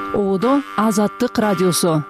Оодо Азаттык радиосу.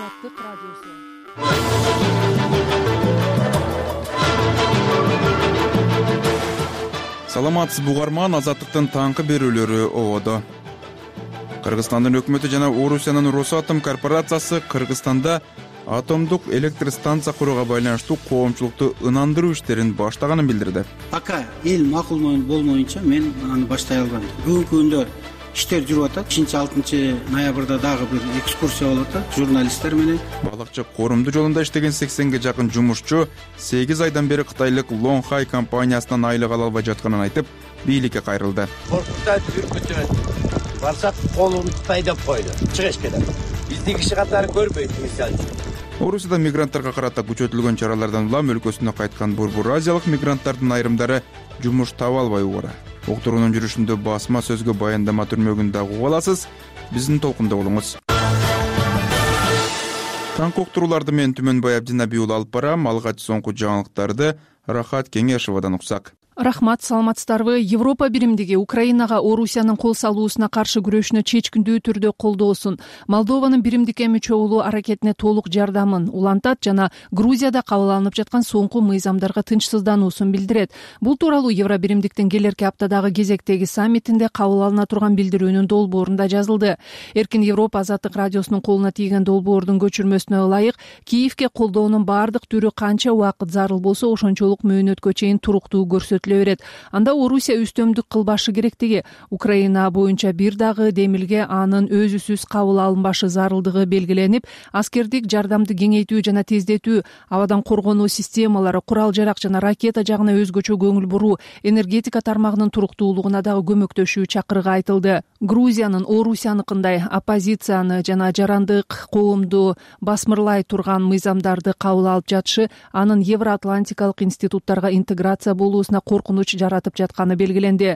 Саламатсыз бугарман, Азаттыктын таңкы берүүлөрү Оодо. Кыргызстандын өкмөтү жана Орусиянын Росатом корпорациясы Кыргызстанда атомдук электр станция курууга байланыштуу коомчулукту ынандыруу иштерин баштаганын билдирди. Пока эл макул болмоюнча мен аны баштай албайм. Бүгүнкү күндө иштер жүрүп атат. 5-6 ноябрда дагы бир экскурсия болуп атат журналисттер менен. Балыкчы корумду жолунда иштеген 80ге жакын жумушчу 8 айдан бери кытайлык Longhai компаниясынан айлык ала албай жатканын айтып, бийликке кайрылды. Коркуктан түркүтүп барсак колун Кытай деп койду. Чыгыш керек. Биздин киши катары көрбөйт мисалы. Орусияда мигранттарга карата күчөтүлгөн чаралардан улам өлкөсүнө кайткан Борбор Азиялык мигранттардын айрымдары жумуш таба албай убара. Уктуруунун жүрүшүндө басма сөзгө баяндама түрмөгүн дагы угуп аласыз. Биздин толкунда болуңуз. Таңкы уктурууларды мен Түмөнбай Абдинабий уулу алып барам. Алгач соңку жаңылыктарды Рахат Кеңешовадан уксак. Рахмат, саламатсыздарбы? Европа биримдиги Украинага Орусиянын кол салуусуна каршы күрөшүнө чечкиндүү түрдө колдоосун, Молдованын биримдикке мүчө болуу аракетине толук жардамын улантат жана Грузияда кабыл алынып жаткан соңку мыйзамдарга тынчсыздануусун билдирет. Бул тууралуу Евро биримдиктин келерки аптадагы кезектеги саммитинде кабыл алына турган билдирүүнүн долбоорунда жазылды. Эркин Европа Азаттык радиосунун колуна тийген долбоордун көчүрмөсүнө ылайык, Киевке колдоонун баардык түрү канча убакыт зарыл болсо ошончолук мөөнөткө чейин туруктуу берет. Анда Орусия үстөмдүк кылбашы керектиги, Украина боюнча бир дагы демилге анын өзүсүз кабыл алынбашы зарылдыгы белгиленип, аскердик жардамды кеңейтүү жана тездетүү, абадан коргонуу системалары, курал-жарак жана ракета жагына өзгөчө көңүл буруу, энергетика тармагынын туруктуулугуна дагы көмөктөшүү чакырыгы айтылды. Грузиянын Орусияныкындай оппозицияны жана жарандык коомду басмырлай турган мыйзамдарды кабыл алып жатышы анын Евроатлантикалык институттарга интеграция болуусуна коркунуч жаратып жатканы белгиленди.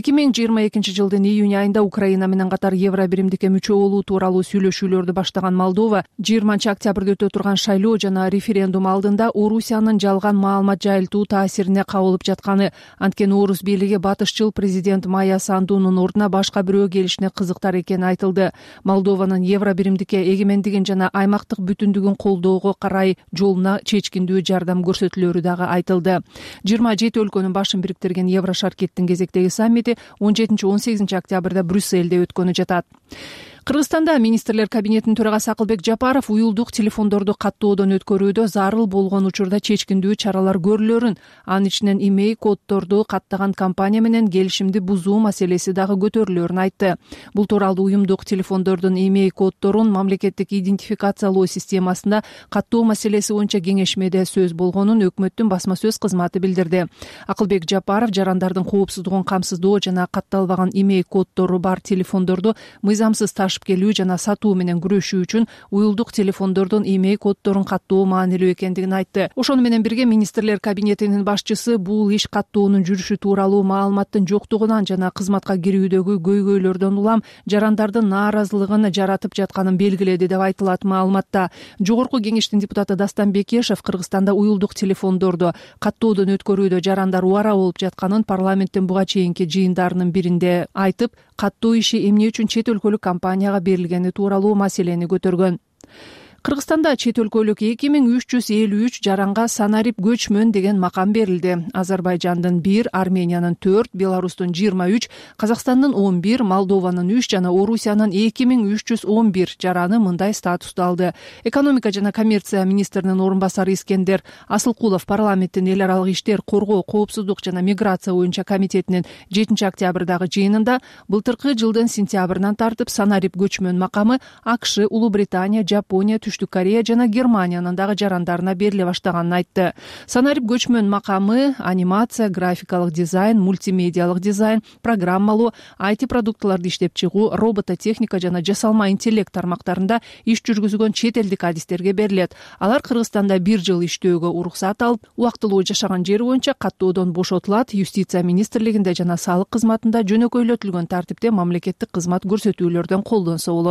2022 жылдын июнь айында Украина менен катар Евро биримдикке мүчө болуу тууралуу сүйлөшүүлөрдү баштаган Молдова 20 октябрда өтө турган шайлоо жана референдум алдында Орусиянын жалган маалымат жайылтуу таасирине кабылып жатканы, анткени Орус бийлиги батышчыл президент Майя Сандунун ордуна башка бирөө келишине кызыктар экени айтылды. Молдованын Евро биримдикке эгемендигин жана аймактык бүтүндүгүн колдоого карай жолуна чечкиндүү жардам көрсөтүлөрү дагы айтылды. 27 өлкөнүн башын бириктирген Еврошаркеттин кезектеги саммити 17-18 октябрда Брюссельде өткөнү жатат. Кыргызстанда министрлер кабинетинин төрагасы Акылбек Жапаров уюлдук телефондорду каттоодон өткөрүүдө зарыл болгон учурда чечкиндүү чаралар көрүлөрүн, анын ичинен имей коддорду каттаган компания менен келишимди бузуу маселеси дагы көтөрүлөрүн айтты. Бул тууралуу уюмдук телефондордун имей коддорун мамлекеттик идентификациялоо системасында каттоо маселеси боюнча кеңешмеде сөз болгонун өкмөттүн басма сөз кызматы билдирди. Акылбек Жапаров жарандардын коопсуздугун камсыздоо жана катталбаган имей коддору бар телефондорду мыйзамсыз келүү жана сатуу менен күрөшүү үчүн уюлдук телефондордун имей коддорун каттоо маанилүү экендигин айтты. Ошону менен бирге министрлер кабинетинин башчысы бул иш каттоонун жүрүшү тууралуу маалыматтын жоктугунан жана кызматка кирүүдөгү көйгөйлөрдөн улам жарандардын нааразылыгын жаратып жатканын белгиледи деп айтылат маалыматта. Жогорку кеңештин депутаты Дастан Бекешев Кыргызстанда уюлдук телефондорду каттоодон өткөрүүдө жарандар убара болуп жатканын парламенттин буга чейинки жыйындарынын биринде айтып, каттоо иши эмне үчүн чет өлкөлүк компанияга берилгени тууралуу маселени көтөргөн. Кыргызстанда чет өлкөлүк 2353 жаранга санарип көчмөн деген макам берилди. Азербайжандын 1, Армениянын 4, Беларустун 23, Казакстандын 11, Молдованын 3 жана Орусиянын 2311 жараны мындай статусту алды. Экономика жана коммерция министринин орун басары Искендер Асылкулов парламенттин эл аралык иштер, коргоо, коопсуздук жана миграция боюнча комитетинин 7 октябрдагы жыйынында былтыркы жылдын сентябрынан тартып санарип көчмөн макамы АКШ, Улуу Британия, Жапония, Түштүк Корея жана Германиянын дагы жарандарына бериле баштаганын айтты. Санарип көчмөн макамы анимация, графикалык дизайн, мультимедиалык дизайн, программалоо, IT продуктыларды иштеп чыгуу, робототехника жана жасалма интеллект тармактарында иш жүргүзгөн чет элдик адистерге берилет. Алар Кыргызстанда 1 жыл иштөөгө уруксат алып, убактылуу жашаган жери боюнча каттоодон бошотулат. Юстиция министрлигинде жана салык кызматында жөнөкөйлөтүлгөн тартипте мамлекеттик кызмат көрсөтүүлөрдөн колдонсо болот.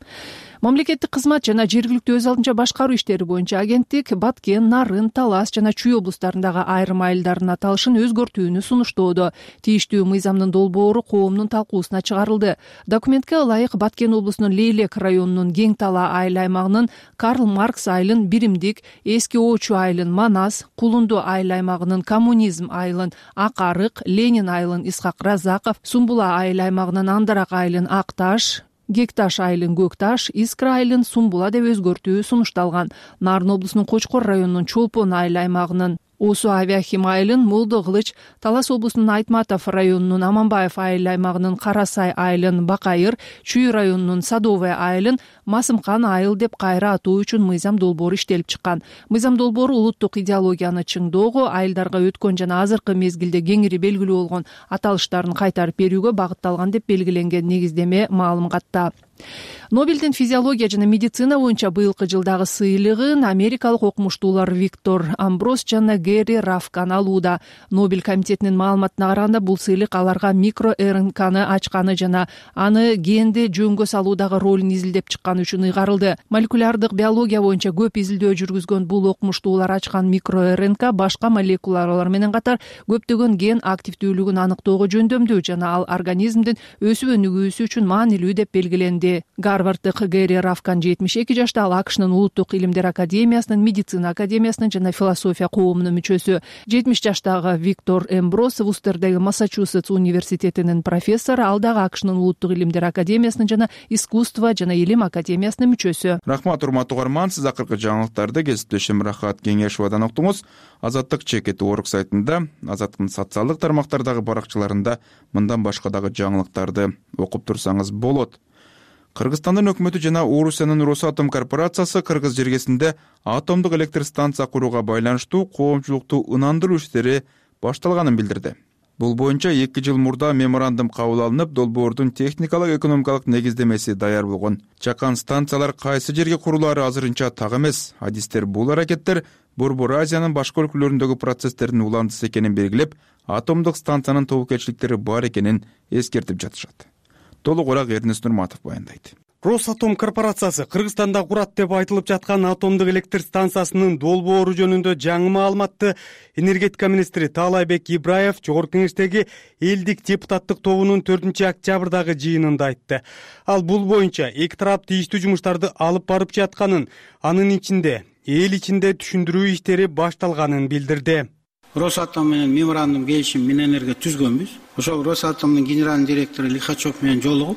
Мамлекеттик кызмат жана жергиликтүү өз алдынча башкаруу иштери боюнча агенттик Баткен, Нарын, Талас жана Чүй облустарындагы айрым айылдардын аталышын өзгөртүүнү сунуштоодо. Тийиштүү мыйзамдын долбоору коомдун талкуусуна чыгарылды. Документке ылайык Баткен облусунун Лейлек районунун Кең Тала айыл аймагынын Карл Маркс айылын Биримдик, Эски Оочу айылын Манас, Кулунду айыл аймагынын Коммунизм айылын Ак Арык, Ленин айылын Исхак Разаков, Сумбула айыл аймагынын Андарак айылын Акташ, Гекташ айылын Көкташ, Искра айылын Сумбула деп өзгөртүү сунушталган. Нарын облусунун Кочкор районунун Чолпон айыл аймагынын Осу Авиахим айылын Молдо Кылыч, Талас облусунун Айтматов районунун Аманбаев айыл аймагынын Карасай айылын Бакайыр, Чүй районунун Садовый айылын Масымкан айыл деп кайра атоо үчүн мыйзам долбоору иштелип чыккан. Мыйзам долбоору улуттук идеологияны чыңдоого, айылдарга өткөн жана азыркы мезгилде кеңири белгилүү болгон аталыштарын кайтарып берүүгө багытталган деп белгиленген негиздеме маалыматта. Нобелдин физиология жана медицина боюнча быйылкы жылдагы сыйлыгын америкалык окумуштуулар Виктор Амброс жана Гэри Рафкан алууда. Нобель комитетинин маалыматына караганда бул сыйлык аларга микро-РНКны ачканы жана аны генди жөнгө салуудагы ролун изилдеп чыкканы үчүн ыйгарылды. Молекулярдык биология боюнча көп изилдөө жүргүзгөн бул окумуштуулар ачкан микро-РНК башка молекулалар менен катар көптөгөн ген активдүүлүгүн аныктоого жөндөмдүү жана ал организмдин өсүп өнүгүүсү үчүн маанилүү деп белгиленди. Гарварддык Гэри Рафкан 72 жашта, ал АКШнын улуттук илимдер академиясынын, медицина академиясынын жана философия коомунун мүчөсү. 70 жаштагы Виктор Эмброс Вустердеги Массачусетс университетинин профессору, ал дагы АКШнын улуттук илимдер академиясынын жана искусство жана илим академиясынын мүчөсү. Рахмат, урматтуу угарман, сиз акыркы жаңылыктарды кесиптешим Рахат Кеңешовадан уктуңуз. Азаттык чекит орг сайтында, Азаттыктын социалдык тармактардагы баракчаларында мындан башка дагы жаңылыктарды окуп турсаңыз болот. Кыргызстандын өкмөтү жана Орусиянын Росатом корпорациясы Кыргыз жергесинде атомдук электр станция курууга байланыштуу коомчулукту ынандыруу иштери башталганын билдирди. Бул боюнча 2 жыл мурда меморандум кабыл алынып, долбоордун техникалык экономикалык негиздемеси даяр болгон. Чакан станциялар кайсы жерге курулаары азырынча так эмес. Адистер бул аракеттер Борбор Азиянын башка өлкөлөрүндөгү процесстердин уландысы экенин белгилеп, атомдук станциянын тобокелчиликтери бар экенин эскертип жатышат. Толугураак Эрнест Нурматов баяндайт. Росатом корпорациясы Кыргызстанда курат деп айтылып жаткан атомдук электр станциясынын долбоору жөнүндө жаңы маалыматты энергетика министри Таалайбек Ибраев Жогорку Кеңештеги элдик депутаттык тобунун 4-октябрдагы жыйынында айтты. Ал бул боюнча эки тарап тийиштүү жумуштарды алып барып жатканын, анын ичинде эл ичинде түшүндүрүү иштери башталганын билдирди. Росатом менен меморандум келишим Минэнерго түзгөнбүз. Ошол Росатомдун генеральный директору Лихачев менен жолугуп,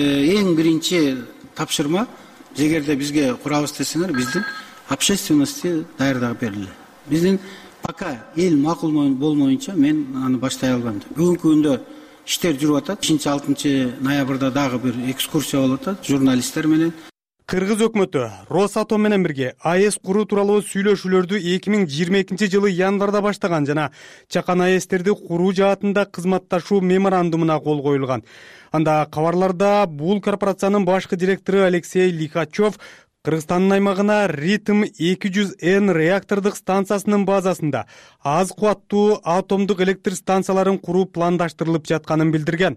эң биринчи тапшырма, эгерде бизге курабыз десеңер, биздин общественности даярдап берилди. Биздин пока эл макул болмоюнча мен аны баштай албайм. Бүгүнкү күндө иштер жүрүп атат. 5-6 ноябрда дагы бир экскурсия болуп атат журналисттер менен. Кыргыз өкмөтү Росатом менен бирге АЭС куруу тууралуу сүйлөшүүлөрдү 2022 жылы январда баштаган жана чакан АЭСтерди куруу жаатында кызматташуу меморандумуна кол коюлган. Анда кабарларда бул корпорациянын башкы директору Алексей Лихачев Кыргызстандын аймагына Ритм 200N реактордук станциясынын базасында аз кубаттуу атомдук электр станцияларын куруу пландаштырылып жатканын билдирген.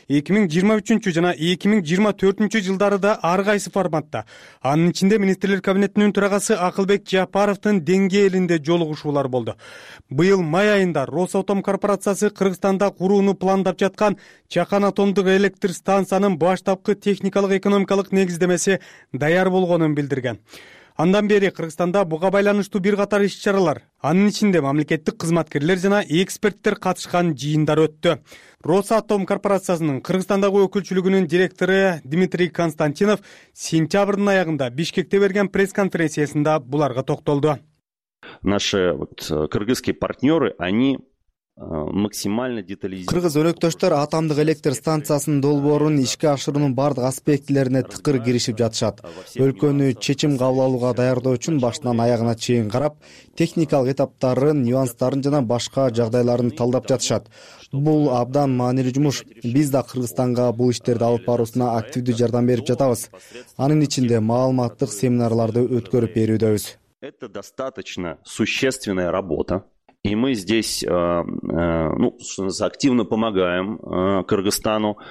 2023 жана 2024 жылдары да ар кайсы форматта, анын ичинде министрлер кабинетинин төрагасы Акылбек Жапаровдун деңгээлинде жолугушуулар болду. Быйыл май айында Росатом корпорациясы Кыргызстанда курууну пландап жаткан Чакан атомдук электр станциянын баштапкы техникалык экономикалык негиздемеси даяр болгонун билдирген. Андан бери Кыргызстанда буга байланыштуу бир катар иш-чаралар, анын ичинде мамлекеттик кызматкерлер жана эксперттер катышкан жыйындар өттү. Росатом корпорациясынын Кыргызстандагы өкүлчүлүгүнүн директору Дмитрий Константинов сентябрдын аягында Бишкекте берген пресс-конференциясында буларга токтолду. Наши кыргызские партнеры, они максимально детализированы. Кыргыз өнөктөштөр атомдук электр станциясынын долбоорун ишке ашыруунун бардык аспектилерине тыкыр киришип жатышат. Өлкөнү чечим кабыл алууга даярдоо үчүн башынан аягына чейин карап, техникалык этаптарын, нюанстарын жана башка жагдайларын талдап жатышат. Бул абдан маанилүү жумуш. Биз да Кыргызстанга бул иштерди алып баруусуна активдүү жардам берип жатабыз. Анын ичинде маалыматтык семинарларды өткөрүп берүүдөбүз. Это достаточно существенная работа. И мы здесь активно помогаем Кыргызстану.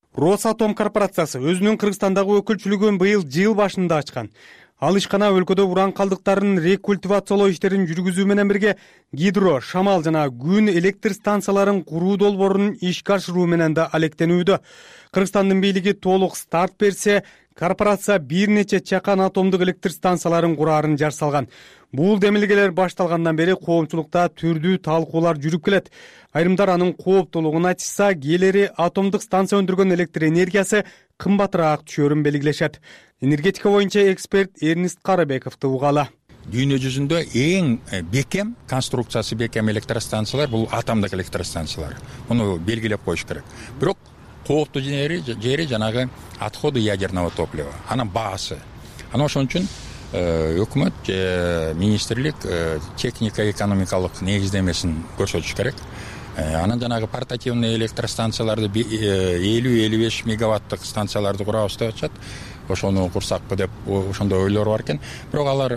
Росатом корпорациясы өзүнүн Кыргызстандагы өкүлчүлүгүн быйыл жыл башында ачкан. Ал ишкана өлкөдө уран калдыктарын рекультивациялоо иштерин жүргүзүү менен бирге гидро, шамал жана күн электр станцияларын куруу долбоорун ишке ашыруу менен да алектенүүдө. Кыргызстандын бийлиги толук старт берсе, корпорация бир нече чакан атомдук электр станцияларын кураарын жар салган. Бул демилгелер башталгандан бери коомчулукта түрдүү талкуулар жүрүп келет. Айрымдар анын кооптуулугун айтышса, кээleri атомдук станция өндүргөн электр энергиясы кымбатыраак түшөрүн белгилешет. Энергетика боюнча эксперт Эрнест Карабековду угалы. Дүйнө жүзүндө эң бекем, конструкциясы бекем электростанциялар бул атомдук электростанциялар. Муну белгилеп коюш керек. Бирок кооптуу жери жанагы отходы ядерного топлива. Анын баасы. Ана ошон үчүн өкмөт, министрлик техника экономикалык негиздемесин көрсөтүш керек. Анан жанагы портативный электростанцияларды 50-55 мегаваттык станцияларды курабыз деп атышат. Ошону курсакпы деп ошондой ойлор бар экен. Бирок алар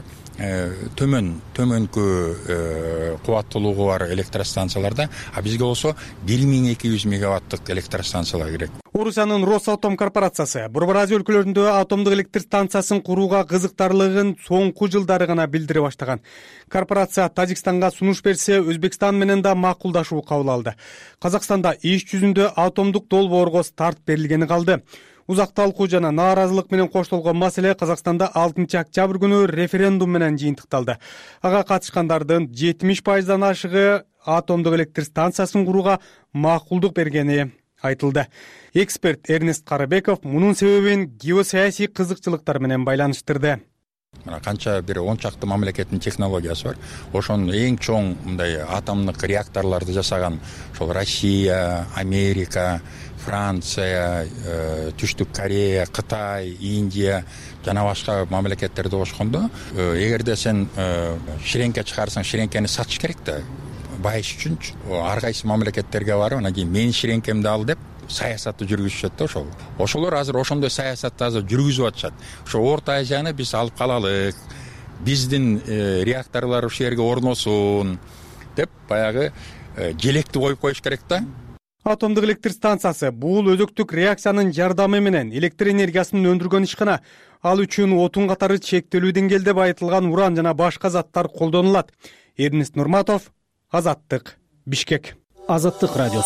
төмөнкү кубаттуулугу бар электростанцияларда, а бизге болсо 1200 мегаваттык электростанциялар керек. Орусиянын Росатом корпорациясы Борбор Азия өлкөлөрүндө атомдук электр станциясын курууга кызыктарлыгын соңку жылдары гана билдире баштаган. Корпорация Тажикстанга сунуш берсе, Өзбекстан менен да макулдашуу кабыл алды. Казакстанда иш жүзүндө атомдук долбоорго старт берилгени калды. Узак талкуу жана нааразылык менен коштолгон маселе Казакстанда 6 октябрь күнү референдум менен жыйынтыкталды. Ага катышкандардын 70%дан ашыгы атомдук электр станциясын курууга макулдук бергени айтылды. Эксперт Эрнест Карабеков мунун себебин геосаясий кызыкчылыктар менен байланыштырды. Канча бир 10 чакты мамлекеттин технологиясы бар. Ошонун эң чоң мындай атомдук реакторлорду жасаган ошол Россия, Америка, Франция, Түштүк Корея, Кытай, Индия жана башка мамлекеттерди кошкондо, эгерде сен ширеңке чыгарсаң, ширеңкени сатыш керек да. Байыш үчүн ар кайсы мамлекеттерге барып, анан кийин менин ширеңкемди ал деп саясатты жүргүзүшөт да ошол. Ошолор азыр ошондой саясатты азыр жүргүзүп атышат. Ошо Орто Азияны биз алып калалык, биздин реакторлор ошол жерге орносун деп баягы желекти коюп коюш керек да. Атомдук электр станциясы бул өзөктүк реакциянын жардамы менен электр энергиясын өндүргөн ишкана. Ал үчүн отун катары чектелүү деңгээлде байытылган уран жана башка заттар колдонулат. Эрнест Нурматов, Азаттык, Бишкек. Азаттык радиосу.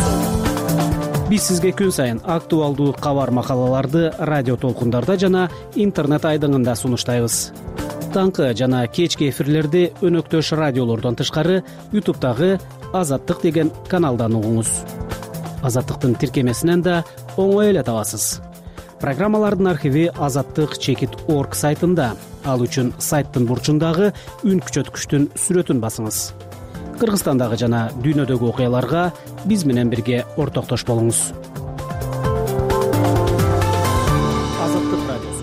Биз сизге күн сайын актуалдуу кабар макалаларды радио толкундарда жана интернет айдыңында сунуштайбыз. Таңкы жана кечки эфирлерди өнөктөш радиолордон тышкары YouTube'дагы Азаттык деген каналдан угуңуз. Азаттыктын тиркемесинен да оңой эле табасыз. Программалардын архиви azattik.org сайтында. Ал үчүн сайттын бурчундагы үн күчөткүчтүн сүрөтүн басыңыз. Кыргызстандагы жана дүйнөдөгү окуяларга биз менен бирге ортоктош болуңуз. Азаттык радиосу.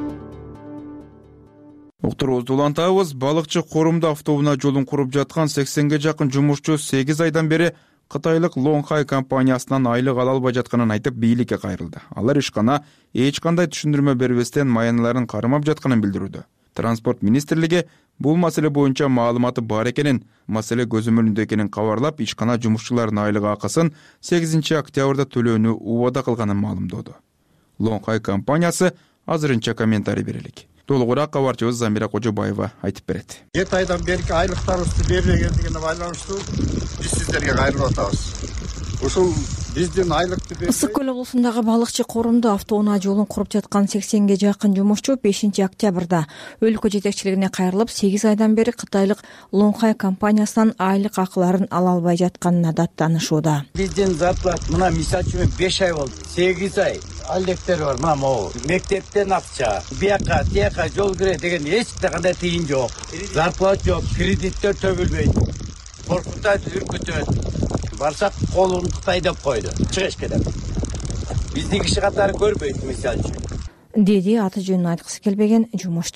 Уктуруубузду улантабыз. Балыкчы Корумду автобуна жолун куруп жаткан 80ге жакын жумушчу 8 айдан бери Кытайлык Лонхай компаниясынан айлык ала албай жатканын айтып бийликке кайрылды. Алар ишкана эч кандай түшүндүрмө бербестен маяныларын кармап жатканын билдирүүдө. Транспорт министрлиги бул маселе боюнча маалыматы бар экенин, маселе көзөмөлүндө экенин кабарлап, ишкана жумушчулардын айлык акысын 8 октябрда төлөөнү убада кылганын маалымдоду. Лонхай компаниясы азырынча комментарий берелик. Толугураак кабарчыбыз Замира Кожобаева айтып берет. 7 айдан берки айлыктарыбызды бербегендигине байланыштуу биз сиздерге кайрылып атабыз. Ушул биздин айлыкты Ысык көл облусундагы Балыкчы Корумду автоунаа жолун куруп жаткан 80ге жакын жумушчу 5 октябрда өлкө жетекчилигине кайрылып, 8 айдан бери кытайлык Лонхай компаниясынан айлык акыларын ала албай жатканына даттанышууда. Биздин зарплат мына мисалы үчүн 5 ай болду. 8 ай алектер бар, мына могу. Мектептен акча, бияка, тияка жол кире деген эч кандай тыйын жок. Зарплат жок, кредиттер төбөлбөйт. Коркутат, үркүтөт. Барсак колун Кытай деп койду. Чыгыш керек. Биздин киши катары көрбөйт мисалы үчүн. Деди аты жөнүн айткысы келбеген жумушчу.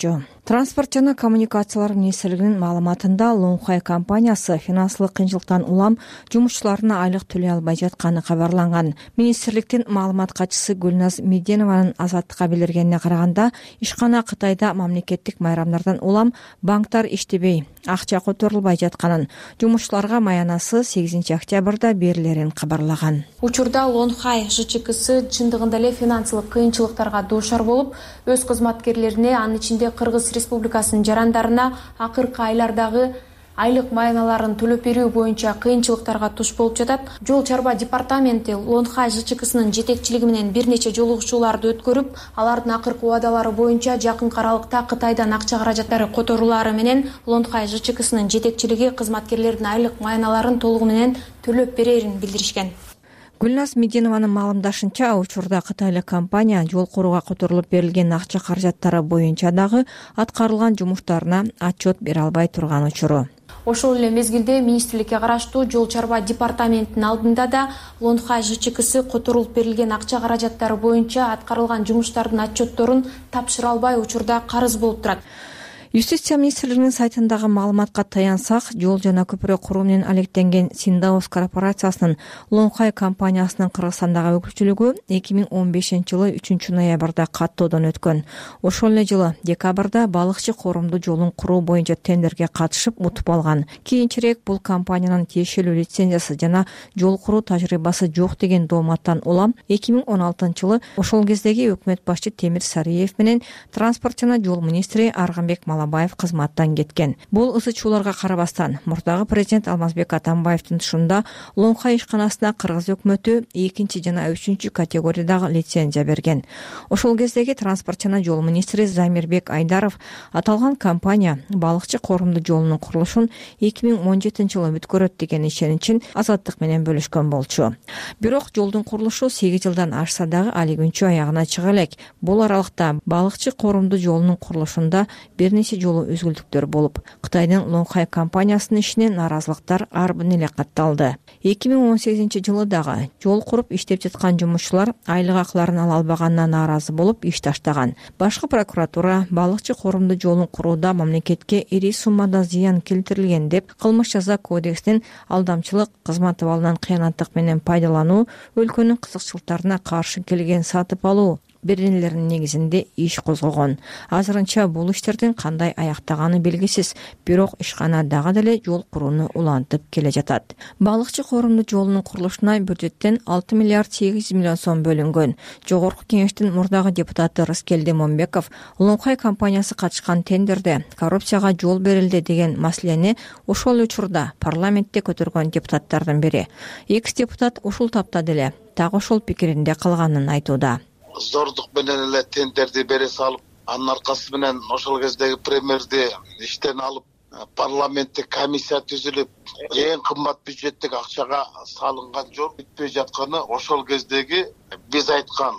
Транспорт жана коммуникациялар министрлигинин маалыматында Лонхай компаниясы финансылык кыйынчылыктан улам жумушчуларына айлык төлөй албай жатканы кабарланган. Министрликтин маалымат катчысы Гүлназ Меденованын Азаттыкка билдиргенине караганда, ишкана Кытайда мамлекеттик майрамдардан улам банктар иштебей, акча которулбай жатканын, жумушчуларга маянасы 8 октябрда берилерин кабарлаган. Учурда Лонхай ЖЧКсы чындыгында эле финансылык кыйынчылыктарга дуушар болуп, өз кызматкерлерине, анын ичинде Кыргыз Республикасынын жарандарына акыркы айлардагы айлык маяналарын төлөп берүү боюнча кыйынчылыктарга туш болуп жатат. Жол чарба департаменти Лонхай ЖЧКсынын жетекчилиги менен бир нече жолугушууларды өткөрүп, алардын акыркы убадалары боюнча жакын аралыкта Кытайдан акча каражаттары которулары менен Лонхай ЖЧКсынын жетекчилиги кызматкерлердин айлык маяналарын толугу менен төлөп берерин билдиришкен. Гүлназ Меденованын маалымдашынча, учурда кытайлык компания жол курууга которулуп берилген акча каражаттары боюнча дагы аткарылган жумуштарына отчет бере албай турган учуру. Ошол эле мезгилде министрликке караштуу жол чарба департаментинин алдында да Лонхай ЖЧКсы которулуп берилген акча каражаттары боюнча аткарылган жумуштардын отчетторун тапшыра албай учурда карыз болуп турат. Юстиция министрлигинин сайтындагы маалыматка таянсак, жол жана көпүрө куруу менен алектенген Синдаус корпорациясынын Лонхай компаниясынын Кыргызстандагы өкүлчүлүгү 2015-жылы 3-ноябрда каттоодон өткөн. Ошол эле жылы декабрда балыкчы коомду жолун куруу боюнча тендерге катышып утуп алган. Кийинчерээк бул компаниянын тиешелүү лицензиясы жана жол куруу тажрыйбасы жок деген дооматтан улам 2016-жылы ошол кездеги өкмөт башчы Темир Сариев менен транспорт жана жол министри Арганбек Малабаев кызматтан кеткен. Бул ызы-чууларга карабастан, мурдагы президент Алмазбек Атамбаевдин тушунда Лонхай ишканасына Кыргыз өкмөтү 2 жана 3 категориядагы лицензия берген. Ошол кездеги транспорт жана жол министри Замирбек Айдаров аталган компания балыкчы коомду жолунун курулушун 2017-жылы бүткөрөт деген ишеничин Азаттык менен бөлүшкөн болчу. Бирок жолдун курулушу 8 жылдан ашса дагы али күнчө аягына чыга элек. Бул аралыкта балыкчы коомду жолунун курулушунда бир жолу өзгүлтүктөр болуп, Кытайдын Лонхай компаниясынын ишине наразылыктар арбын эле катталды. 2018-жылы дагы жол куруп иштеп жаткан жумушчулар айлык акыларын ала албаганына нааразы болуп иш таштаган. Башкы прокуратура балыкчы коомду жолун курууда мамлекетке ири суммада зыян келтирилген деп кылмыш жаза кодексинин алдамчылык, кызмат абалынан кыянаттык менен пайдалануу, өлкөнүн кызыкчылыктарына каршы келген сатып алуу беренелеринин негизинде иш козгогон. Азырынча бул иштердин кандай аяктаганы белгисиз, бирок ишкана дагы деле жол курууну улантып келе жатат. Балыкчы коомду жолунун курулушуна бюджеттен 6 миллиард 800 миллион сом бөлүнгөн. Жогорку кеңештин мурдагы депутаты Рыскелди Момбеков Лонхай компаниясы катышкан тендерде коррупцияга жол берилди деген маселени ошол учурда парламентте көтөргөн депутаттардын бири. Экс-депутат ушул тапта деле так ошол пикиринде калганын айтууда. Зордук менен эле тендерди бере салып, анын аркасы менен ошол кездеги премьерди иштен алып, парламенттик комиссия түзүлүп, эң кымбат бюджеттик акчага салынган жол бүтпөй жатканы ошол кездеги биз айткан,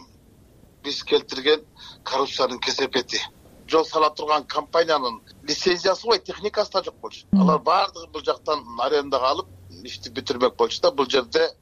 биз келтирген коррупциянын кесепети. Жол сала турган компаниянын лицензиясы ой техникасы да жок болчу. Алар баардыгы бул жактан арендага алып, ишти бүтүрмөк болчу да, бул жерде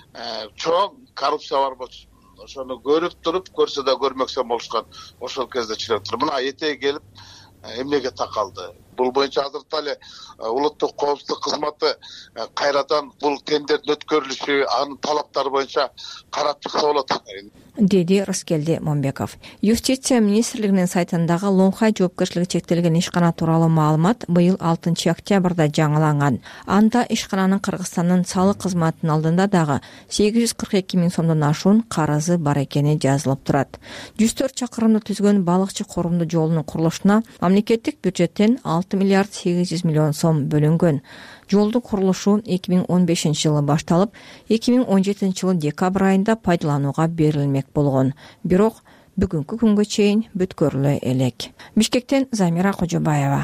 чоң коррупция бар болчу. Ошону көрүп туруп, көрсө да көрмөксө болушкан. Ошол кезде чыгып туруп, мына этеги келип эмнеге такалды. Бул боюнча азыркы эле улуттук коопсуздук кызматы кайрадан бул тендердин өткөрүлүшү, анын талаптары боюнча карап чыкса болот, деди Рыскелди Момбеков. Юстиция министрлигинин сайтындагы Лонхай жоопкерчилиги чектелген ишкана тууралуу маалымат быйыл 6 октябрда жаңыланган. Анда ишкананын Кыргызстандын салык кызматынын алдында дагы 842 миң сомдон ашуун карызы бар экени жазылып турат. 104 чакырымды түзгөн балыкчы коомду жолунун курулушуна мамлекеттик бюджеттен 6 миллиард 800 миллион сом бөлүнгөн. Жолдун курулушу 2015-жылы башталып, 2017-жылы декабрь айында пайдаланууга берилмек болгон. Бирок бүгүнкү күнгө чейин бүткөрүлө элек. Бишкектен Замира Кожобаева.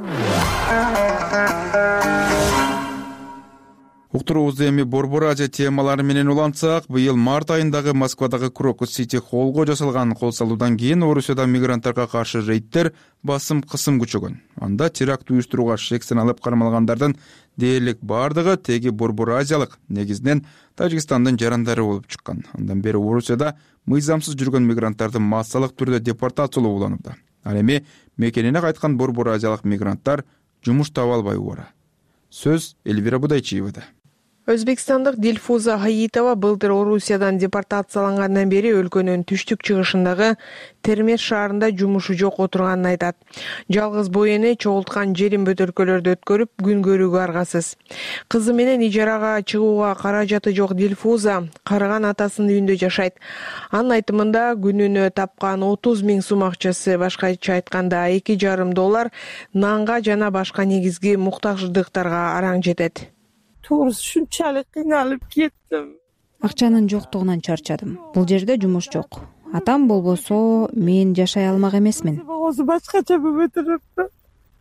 Уктуруубузду эми Борбор Азия темалары менен улантсак, быйыл март айындагы Москвадагы Крокус Сити холлго жасалган кол салуудан кийин Орусияда мигранттарга каршы рейдтер басым-кысым күчөгөн. Анда теракт уюштурууга шек саналып кармалгандардын дээрлик бардыгы теги Борбор Азиялык, негизинен Тажикстандын жарандары болуп чыккан. Андан бери Орусияда мыйзамсыз жүргөн мигранттарды массалык түрдө депортациялоо уланууда. Ал эми мекенине кайткан Борбор Азиялык мигранттар жумуш таба албай убара. Сөз Эльвира Будайчиевада. Өзбекстандык Дилфуза Хаитова былтыр Орусиядан депортациялангандан бери өлкөнүн түштүк чыгышындагы Термеш шаарында жумушу жок отурганын айтат. Жалгыз бой эне чогулткан жерин бөтөлкөлөрдө өткөрүп күн көрүүгө аргасыз. Кызы менен ижарага чыгууга каражаты жок Дилфуза карыган атасынын үйүндө жашайт. Анын айтымында күнүнө тапкан 30 000 сом акчасы, башкача айтканда $2,5 нанга жана башка негизги муктаждыктарга араң жетет. To'g'risi shunchalik qiynalib ketdim. Акчанын жоктугунан чарчадым. Бул жерде жумуш жок. Атам болбосо мен жашай алмак эмесмин. Өзү башкача болуп турупты.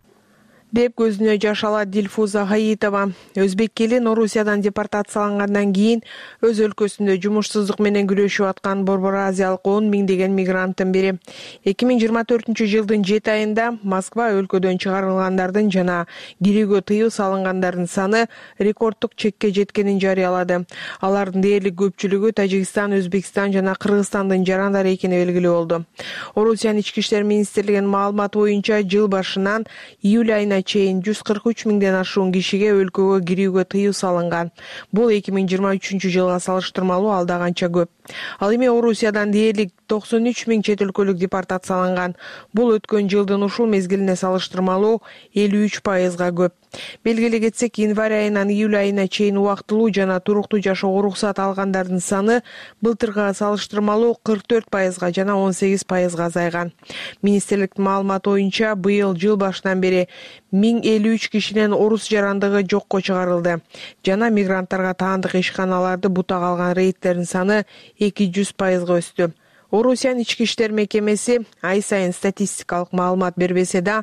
деп көзүнө жаш алат Дилфуза Хаитова. Өзбек келин Орусиядан депортациялангандан кийин өз өлкөсүндө жумушсуздук менен күрөшүп аткан Борбор Азиялык 10 000 деген мигранттын бири. 2024-жылдын 7 айында Москва өлкөдөн чыгарылгандардын жана кирүүгө тыюу салынгандардын саны рекорддук чекке жеткенин жарыялады. Алардын дээрлик көпчүлүгү Тажикстан, Өзбекстан жана Кыргызстандын жарандары экени белгилүү болду. Орусиянын ички иштер министрлигинин маалыматы боюнча жыл башынан июль айына чейин 143 000ден ашуун кишиге өлкөгө кирүүгө тыюу салынган. Бул 2023 жылга салыштырмалуу алда канча көп. Ал эми Орусиядан дээрлик 93 000 чет өлкөлүк депортацияланган. Бул өткөн жылдын ушул мезгилине салыштырмалуу 53%га көп. Белгилей кетсек, январь айынан июль айына чейин убактылуу жана туруктуу жашоого уруксат алгандардын саны былтырга салыштырмалуу 44%га жана 18%га азайган. Министрликтин маалыматы боюнча быйыл жыл башынан бери 1053 кишинин орус жарандыгы жокко чыгарылды. Жана мигранттарга таандык ишканаларды бутак алган рейдтердин саны 200%га өстү. Орусиянын ички иштер мекемеси ай сайын статистикалык маалымат бербесе да,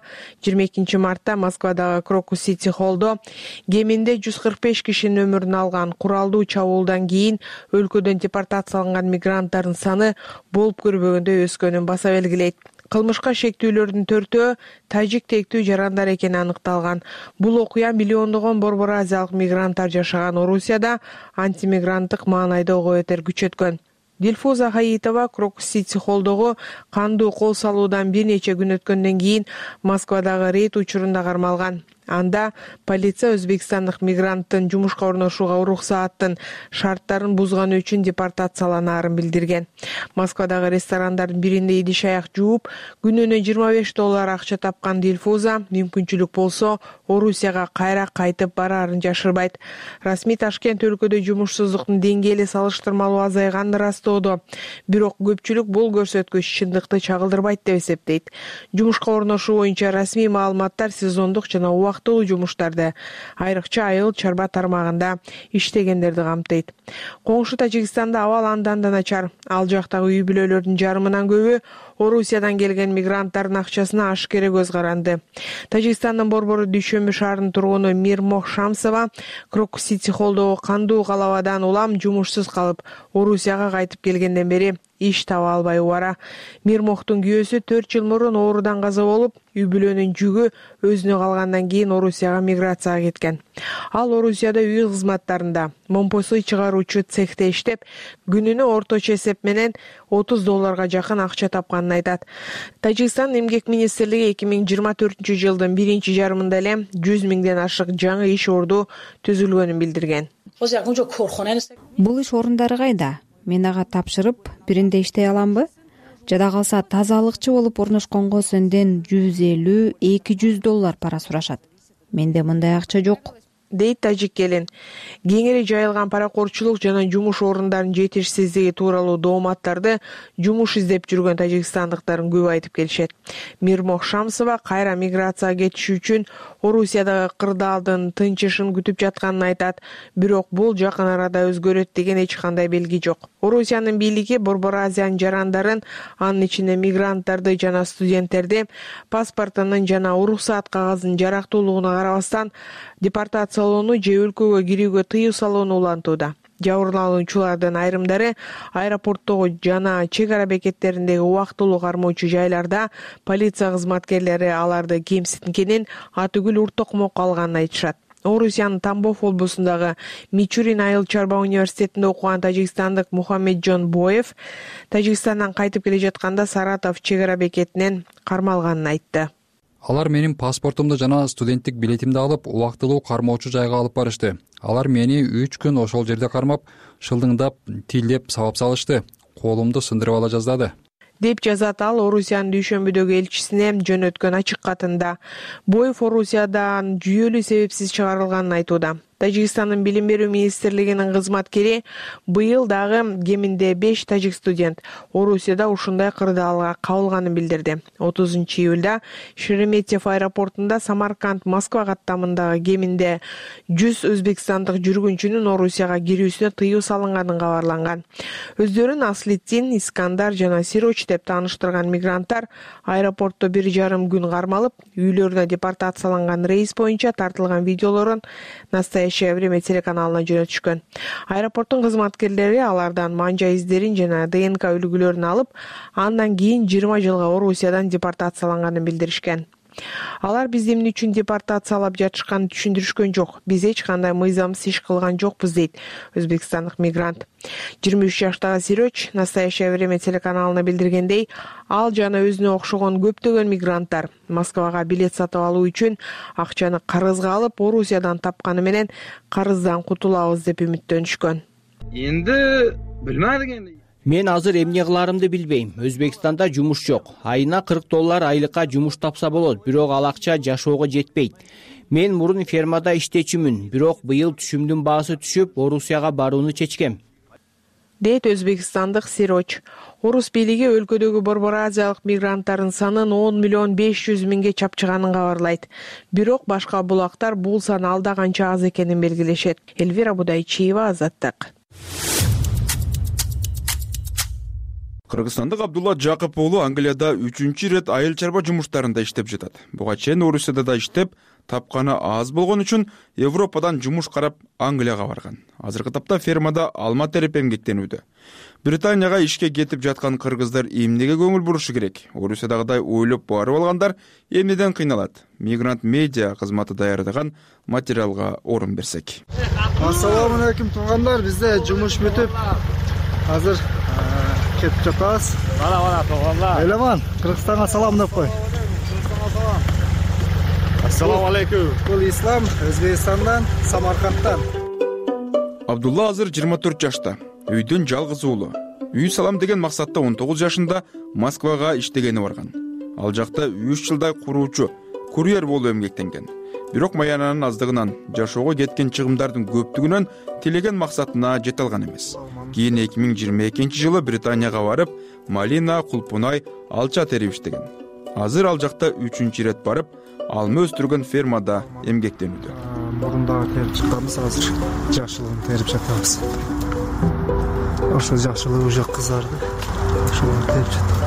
22 мартта Москвадагы Крокус Сити Холлдо кеминде 145 кишинин өмүрүн алган куралдуу чабуулдан кийин өлкөдөн депортацияланган мигранттардын саны болуп көрбөгөндөй өскөнүн баса белгилейт. Кылмышка шектүүлөрдүн 4-өө тажик тектүү жарандар экени аныкталган. Бул окуя миллиондогон Борбор Азиялык мигранттар жашаган Орусияда антимигранттык маанайда ого бетер күчөткөн. Дилфуза Хаитова Крокус Сити Холлдогу кандуу кол салуудан бир нече күн өткөндөн кийин Москвадагы рейд учурунда кармалган. Анда полиция өзбекстандык мигранттын жумушка орношууга уруксааттын шарттарын бузганы үчүн депортацияланаарын билдирген. Москвадагы ресторандардын биринде идиш аяк жууп, күнүнө $25 акча тапкан Дилфуза мүмкүнчүлүк болсо Орусияга кайра кайтып бараарын жашырбайт. Расмий Ташкент өлкөдө жумушсуздуктун деңгээли салыштырмалуу азайганын ырастоодо. Бирок көпчүлүк бул көрсөткүч чындыкты чагылдырбайт деп эсептейт. Жумушка орношуу боюнча расмий маалыматтар сезондук жана убактылуу жумуштарды, айрыкча айыл чарба тармагында иштегендерди камтыйт. Коңшу Тажикстанда абал андан да начар. Ал жактагы үй бүлөлөрдүн жарымынан көбү Орусиядан келген мигранттардын акчасына ашкере көз каранды. Тажикстандын Борбору Дүйшөмбү шаарынын тургуну Мирмох Шамсова Крокус Сити Холлдогу кандуу калабадан улам жумушсуз калып, Орусияга кайтып келгенден бери иш таба албай убара. Мирмохтун күйөөсү 4 жыл мурун оорудан каза болуп, үй бүлөнүн жүгү өзүнө калгандан кийин Орусияга миграцияга кеткен. Ал Орусияда үй кызматтарында момпосуй чыгаруучу цехте иштеп, күнүнө орточо эсеп менен $30 жакын акча тапканын айтат. Тажикстан эмгек министрлиги 2024 жылдын биринчи жарымында эле 100 000ден ашык жаңы иш орду түзүлгөнүн билдирген. Бул иш орундары кайда? Мен ага тапшырып, биринде иштей аламбы? Жада калса тазалыкчы болуп орношконго сөндөн $150-200 пара сурашат. Менде мындай акча жок, дейт тажик келин. Кеңири жайылган паракорчулук жана жумуш орундарын жетишсиздиги тууралуу дооматтарды жумуш издеп жүргөн тажикстандыктардын көп айтып келишет. Мирмох Шамсова кайра миграцияга кетиш үчүн Орусиядагы кырдаалдын тынчышын күтүп жатканын айтат, бирок бул жакын арада өзгөрөт деген эч кандай белги жок. Орусиянын бийлиги Борбор Азиянын жарандарын, анын ичинде мигранттарды жана студенттерди паспортунун жана уруксаат кагазынын жарактуулугуна карабастан депортациялоону же өлкөгө кирүүгө тыюу салууну улантууда. Жабырлануучулардын айрымдары аэропорттогу жана чек ара бекеттериндеги убактылуу кармоочу жайларда полиция кызматкерлери аларды кемситкенин, атүгүл уртокмок алганын айтышат. Орусиянын Тамбов облусундагы Мичурин айыл чарба университетинде окуган тажикстандык Мухаммеджон Боев Тажикстандан кайтып келе жатканда Саратов чек ара бекетинен кармалганын айтты. Алар менин паспортумду жана студенттик билетимди алып, убактылуу кармоочу жайга алып барышты. Алар мени 3 күн ошол жерде кармап, шылдыңдап, тилдеп сабап салышты. Колумду сындырып ала жаздады, деп жазат ал Орусиянын Дүйшөмбүдөгү элчисине жөнөткөн ачык катында. Боев Орусиядан жүйөлүү себепсиз чыгарылганын айтууда. Тажикстандын билим берүү министрлигинин кызматкери быйыл дагы кеминде 5 тажик студент Орусияда ушундай кырдаалга кабылганын билдирди. 30-июлда Шереметьев аэропортунда Самарканд Москва каттамындагы кеминде 100 өзбекстандык жүргүнчүнүн Орусияга кирүүсүнө тыюу салынганын кабарланган. Өздөрүн Аслиддин, Искандар жана Сироч деп тааныштырган мигранттар аэропортто 1,5 күн кармалып, үйлөрүнө депортацияланган рейс боюнча тартылган видеолорун Настоящее время телеканалына жөнөтүшкөн. Аэропорттун кызматкерлери алардан манжа издерин жана ДНК үлгүлөрүн алып, андан кийин 20 жылга Орусиядан депортацияланганын билдиришкен. Алар бизди эмне үчүн депортациялап жатышканын түшүндүрүшкөн жок. Биз эч кандай мыйзамсыз иш кылган жокпуз, дейт өзбекстандык мигрант. 23 жаштагы Сироч Настоящее время телеканалына билдиргендей, ал жана өзүнө окшогон көптөгөн мигранттар Москвага билет сатып алуу үчүн акчаны карызга алып, Орусиядан тапканы менен карыздан кутулабыз деп үмүттөнүшкөн. Энди билмедик. Мен азыр эмне кыларымды билбейм. Өзбекстанда жумуш жок. Айына $40 айлыкка жумуш тапса болот, бирок ал акча жашоого жетпейт. Мен мурун фермада иштечүмүн, бирок быйыл түшүмдүн баасы түшүп, Орусияга барууну чечкем, дейт өзбекстандык Сироч. Орус бийлиги өлкөдөгү Борбор Азиялык мигранттардын санын 10,500,000 чапчыганын кабарлайт. Бирок башка булактар бул сан алда канча аз экенин белгилешет. Элвира Будайчиева, Азаттык. Кыргызстандык Абдулла Жакып уулу Англияда 3-чү ирет айыл чарба жумуштарында иштеп жатат. Буга чейин Орусияда да иштеп, тапканы аз болгон үчүн Европадан жумуш карап Англияга барган. Азыркы тапта фермада алма терип эмгектенүүдө. Британияга ишке кетип жаткан кыргыздар эмнеге көңүл бурушу керек? Орусиядагыдай ойлоп барып алгандар эмнеден кыйналат? Мигрант медиа кызматы даярдаган материалга орун берсек. Ассаламу алейкум туугандар, бизде жумуш бүтүп, азыр кетип жатабыз. Бара туугандар. Эламан, Кыргызстанга салам деп кой. Ассаламу алейкум. Бул Ислам, Өзбекстандан, Самаркандтан. Абдулла азыр 24 жашта. Үйдөн жалгыз уулу. Үй салам деген максатта 19 жашында Москвага иштегени барган. Ал жакта 3 жылдай куруучу, курьер болуп эмгектенген. Бирок маянанын аздыгынан, жашоого кеткен чыгымдардын көптүгүнөн тилеген максатына жете алган эмес. Кийин 2022-жылы Британияга барып, малина, кулпунай, алча терип иштеген. Азыр ал жакта 3-чү ирет барып, алма өстүргөн фермада эмгектенүүдө. Мурунда терип чыкканбыз, азыр жашылыгын терип жатабыз. Ошо жашылыгы уже кызарды. Ошону терип жатабыз.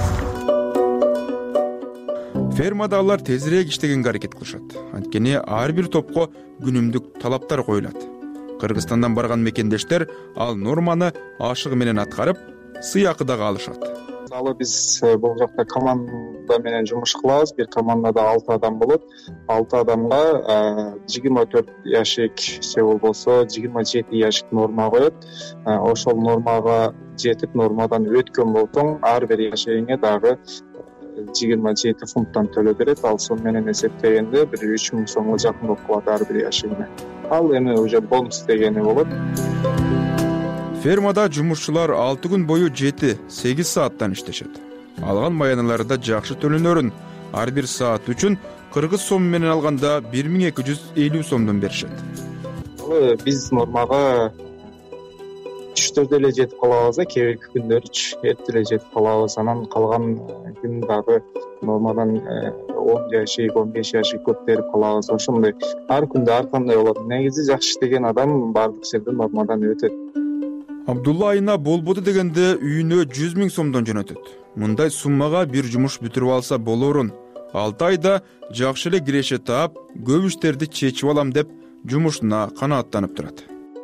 Фермада алар тезирээк иштегенге аракет кылышат. Анткени ар бир топко күнүмдүк талаптар коюлат. Кыргызстандан барган мекендештер ал норманы ашыгы менен аткарып, сыйакы дагы алышат. Мисалы биз бул жакта команда менен жумуш кылабыз. Бир командада 6 адам болот. 6 адамга 24 жашик же болбосо 27 жашик норма коет. Ошол нормага жетип, нормадан өткөн болсоң, ар бир жашегиңе дагы 27 фунттан төлөө берет. Ал сон менен эсептегенде бир 3000 сомго жакын болуп калат ар бир жашегине. Ал эми уже бонус дегени болот. Фермада жумушчулар 6 күн бою 7-8 сааттан иштешет. Алган маяналары да жакшы төлөнөрүн. Ар бир саат үчүн кыргыз сом менен алганда 1250 сомдон беришет. Биз нормага түштөрдө эле жетип калабыз, кээ бир күндөрү эрте эле жетип калабыз. Анан калган күн дагы нормадан 10 жашик, 15 жашик көп берип калабыз. Ошондой ар күндө ар кандай болот. Негизи жакшы иштеген адам бардык жерде нормадан өтөт. Абдулла айына болбоду дегенде үйүнө 100 000 сомдон жөнөтөт. Мындай суммага бир жумуш бүтүрүп алса болорун. 6 айда жакшы эле киреше таап, көп иштерди чечип алам деп жумушуна канааттанып турат.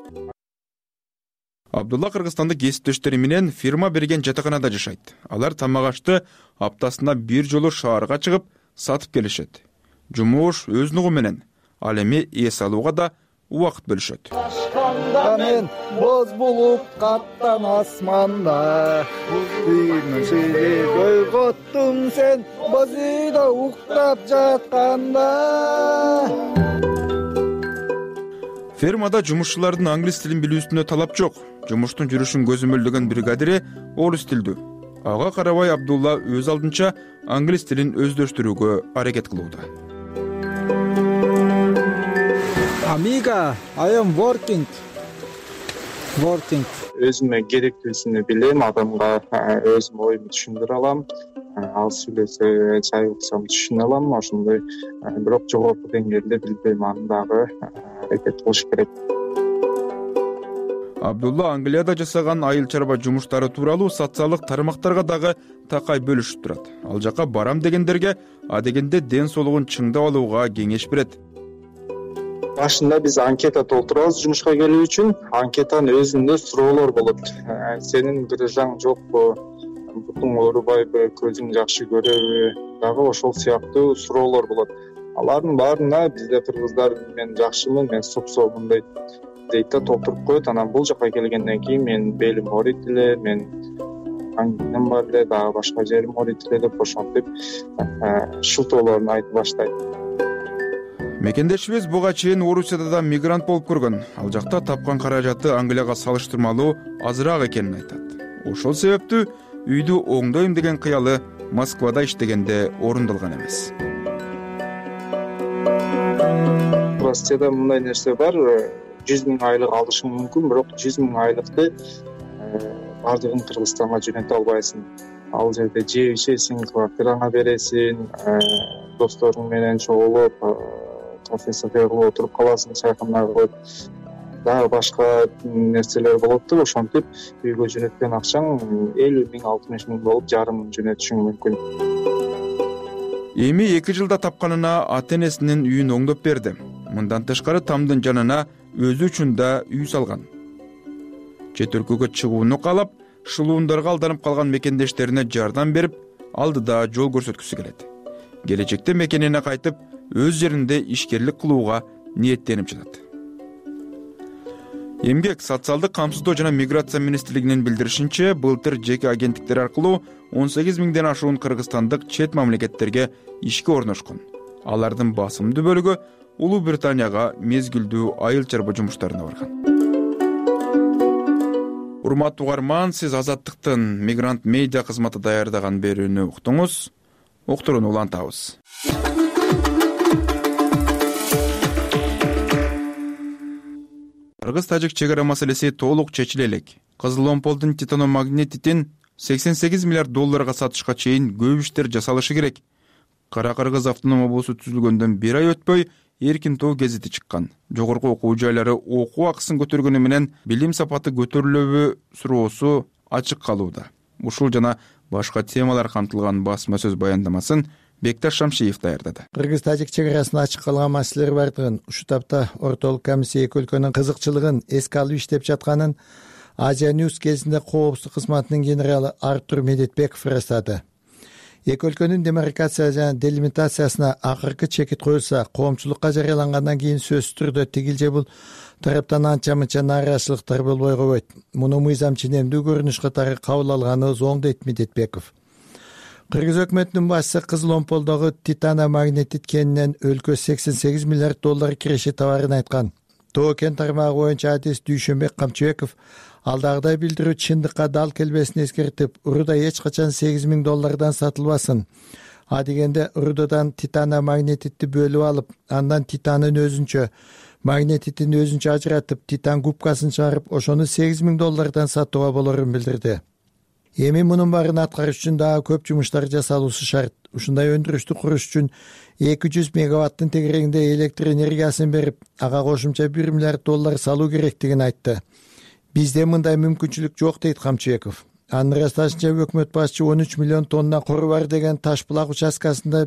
Абдулла Кыргызстандык кесиптештери менен фирма берген жатаканада жашайт. Алар тамак ашты аптасына бир жолу шаарга чыгып сатып келишет. Жумуш өз нугу менен. Ал эми эс алууга да убакыт бөлүшөт. Мен боз булук каттан асманда, койготтуң сен боз үйдө уктап жатканда. Фермада жумушчулардын англис тилин билүүсүнө талап жок. Жумуштун жүрүшүн көзөмөлдөгөн бригадири орус тилдүү. Ага карабай Абдулла өз алдынча англис тилин өздөштүрүүгө аракет кылууда. Amiga, I am working. Өзүмө керектүүсүнү билем, адамга өзүм оюмду түшүндүрө алам. Ал сүйлөсө чай уксам түшүнө алам. Ошондой бирок жогорку деңгээлде билбейм, аны дагы аракет кылыш керек. Абдулла Англияда жасаган айыл чарба жумуштары тууралуу социалдык тармактарга дагы такай бөлүшүп турат. Ал жака барам дегендерге адегенде ден соолугун чыңдап алууга кеңеш берет. Башында биз анкета толтурабыз жумушка келүү үчүн. Анкетанын өзүндө суроолор болот. Сенин грыжаң жокпу? Бутуң оорубайбы? Көзүң жакшы көрөбү? Дагы ошол сыяктуу суроолор болот. Алардын баарына бизде кыргыздар мен жакшымын, мен сопсомун дейт да толтуруп коет. Анан бул жака келгенден кийин мен белим ооруйт эле, мен аңгинем бар эле, дагы башка жерим ооруйт эле деп ошентип шылтоолорун айтып баштайт. Мекендешибиз буга чейин Орусияда да мигрант болуп көргөн. Ал жакта тапкан каражаты Англияга салыштырмалуу азыраак экенин айтат. Ошол себептүү үйдү оңдойм деген кыялы Москвада иштегенде орундалган эмес. Россияда мындай нерсе бар, 100 000 айлык алышың мүмкүн, бирок 100 000 айлыкты бардыгын Кыргызстанга жөнөтө албайсың. Ал жерде жеп ичесиң, квартираңа бересиң, досторуң менен чогулуп, кафе-сафе кылып отуруп каласың, чайкана кылып, дагы башка нерселер болот да. Ошентип үйгө жөнөткөн акчаң 50 000, 60 000 болуп, жарым жөнөтүшүң мүмкүн. Эми 2 жылда тапканына ата-энесинин үйүн оңдоп берди. Мындан тышкары тамдын жанына өзү үчүн да үй салган. Чет өлкөгө чыгууну каалап, шылуундарга алданып калган мекендештерине жардам берип, алдыда жол көрсөткүсү келет. Келечекте мекенине кайтып, өз жеринде ишкерлик кылууга ниеттенип жатат. Эмгек, социалдык камсыздоо жана миграция министрлигинин билдиришинче, былтыр жеке агенттиктер аркылуу 18 000ден ашуун кыргызстандык чет мамлекеттерге ишке орношкон. Алардын басымдуу бөлүгү Улуу Британияга мезгилдүү айыл чарба жумуштарына барган. Урматтуу угарман, сиз Азаттыктын мигрант медиа кызматы даярдаган берүүнү уктуңуз. Уктурууну улантабыз. Кыргыз-тажик чек ара маселеси толук чечиле элек. Кызыл омполдун титаномагнетитин $88 миллиард сатышка чейин көп иштер жасалышы керек. Кара Кыргыз автоном облусу түзүлгөндөн 1 ай өтпөй Эркин Тоо гезити чыккан. Жогорку окуу жайлары окуу акысын көтөргөнү менен билим сапаты көтөрүлөбү суроосу ачык калууда. Ушул жана башка темалар камтылган басма сөз баяндамасын Бекташ Шамшиев даярдады. Кыргыз-тажик чек арасын ачык калган маселелер бардыгын, ушу тапта ортолук комиссия эки өлкөнүн кызыкчылыгын эске алып иштеп жатканын Азия Ньюс кезинде коопсуздук кызматынын генералы Артур Медетбеков ырастады. Эки өлкөнүн демаркация жана делимитациясына акыркы чекит коюлса, коомчулукка жарыялангандан кийин сөзсүз түрдө тигил же бул тараптан анча-мынча нааразычылыктар болбой койбойт. Муну мыйзам ченемдүү көрүнүш катары кабыл алганыбыз оң дейт Медетбеков. Кыргыз өкмөтүнүн башчысы Кызыл омполдогу титаномагнетит кенинен өлкө $88 миллиард киреши табарын айткан. Тоо кен тармагы боюнча адис Дүйшөнбек Камчыбеков алдагыдай билдирүү чындыкка дал келбесин эскертип, уруда эч качан $8 000 сатылбасын. Адегенде уруудан титаномагнетитти бөлүп алып, андан титанын өзүнчө, магнетитин өзүнчө ажыратып, титан губкасын чыгарып, ошону $8 000 сатууга болорун билдирди. Эми мунун баарын аткарыш үчүн дагы көп жумуштар жасалуусу шарт. Ушундай өндүрүштү куруш үчүн 200 мегаваттын тегерегинде электр энергиясын берип, ага кошумча $1 миллиард салуу керектигин айтты. Бизде мындай мүмкүнчүлүк жок дейт Камчыбеков. Анын ырасташынча өкмөт башчы 13 миллион тонна кору бар деген таш булак участкасында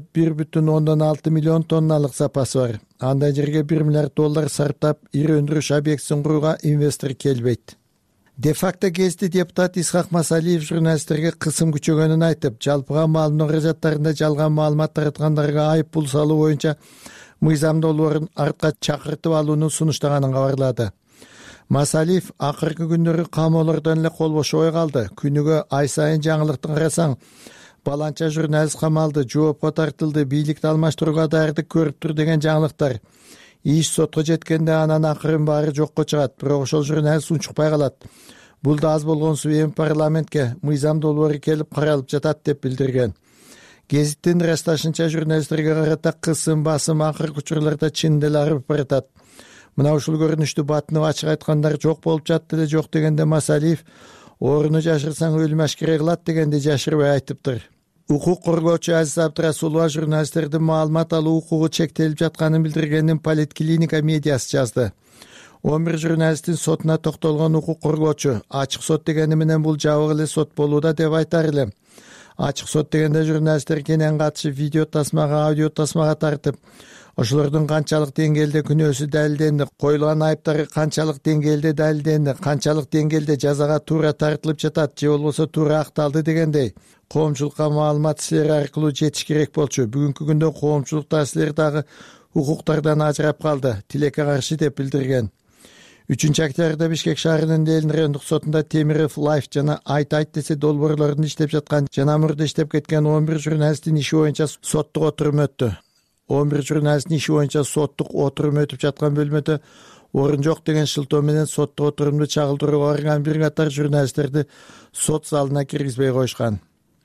1,6 миллион тонналык запасы бар. Андай жерге $1 миллиард сарптап, ири өндүрүш объектисин курууга инвестор келбейт. Де-факто гезити депутат Исхак Масалиев журналисттерге кысым күчөгөнүн айтып, жалпыга маалымдоо каражаттарында жалган маалымат тараткандарга айып пул салуу боюнча мыйзам долбоорун артка чакыртып алууну сунуштаганын кабарлады. Масалиев акыркы күндөрү камоолордон эле кол бошобой калды. Күнүгө ай сайын жаңылыкты карасаң, баланча журналист камалды, жоопко тартылды, бийликти алмаштырууга даярдык көрүп тур деген жаңылыктар. Иш сотко жеткенде анан акырын баары жокко чыгат, бирок ошол журналист унчукпай калат. Бул да аз болгонсу эми парламентке мыйзам долбоору келип каралып жатат деп билдирген. Гезиттин ырасташынча журналисттерге карата кысым, басым акыркы учурларда чын деле арып баратат. Мына ушул көрүнүштү батынып ачык айткандар жок болуп жатты эле, жок дегенде Масалиев орууну жашырсаң өлүм ашкере кылат дегенди жашырбай айтыптыр. Укук коргоочу Азиз Абдрасулова журналисттердин маалымат алуу укугу чектелип жатканын билдиргенин Политклиника медиасы жазды. 11 журналисттин сотуна токтолгон укук коргоочу ачык сот дегени менен бул жабык эле сот болууда деп айтар элем. Ачык сот дегенде журналисттер кенен катышып видео тасмага, аудио тасмага тартып, ошолордун канчалык деңгээлде күнөөсү далилденди, коюлган айыптары канчалык деңгээлде далилденди, канчалык деңгээлде жазага туура тартылып жатат же болбосо туура акталды дегендей коомчулукка маалымат силер аркылуу жетиш керек болчу. Бүгүнкү күндө коомчулукта силер дагы укуктардан ажырап калды, тилекке каршы деп билдирген. 3-октябрда Бишкек шаарынын Делин райондук сотунда Темиров Лайф жана Айт десе долбоорлорун иштеп жаткан жана мурда иштеп кеткен 11 журналисттин иши боюнча соттук отурум өттү. 11 журналисттин иши боюнча соттук отурум өтүп жаткан бөлмөдө орун жок деген шылтоо менен соттук отурумду чагылдырууга барган бир катар журналисттерди сот залына киргизбей коюшкан.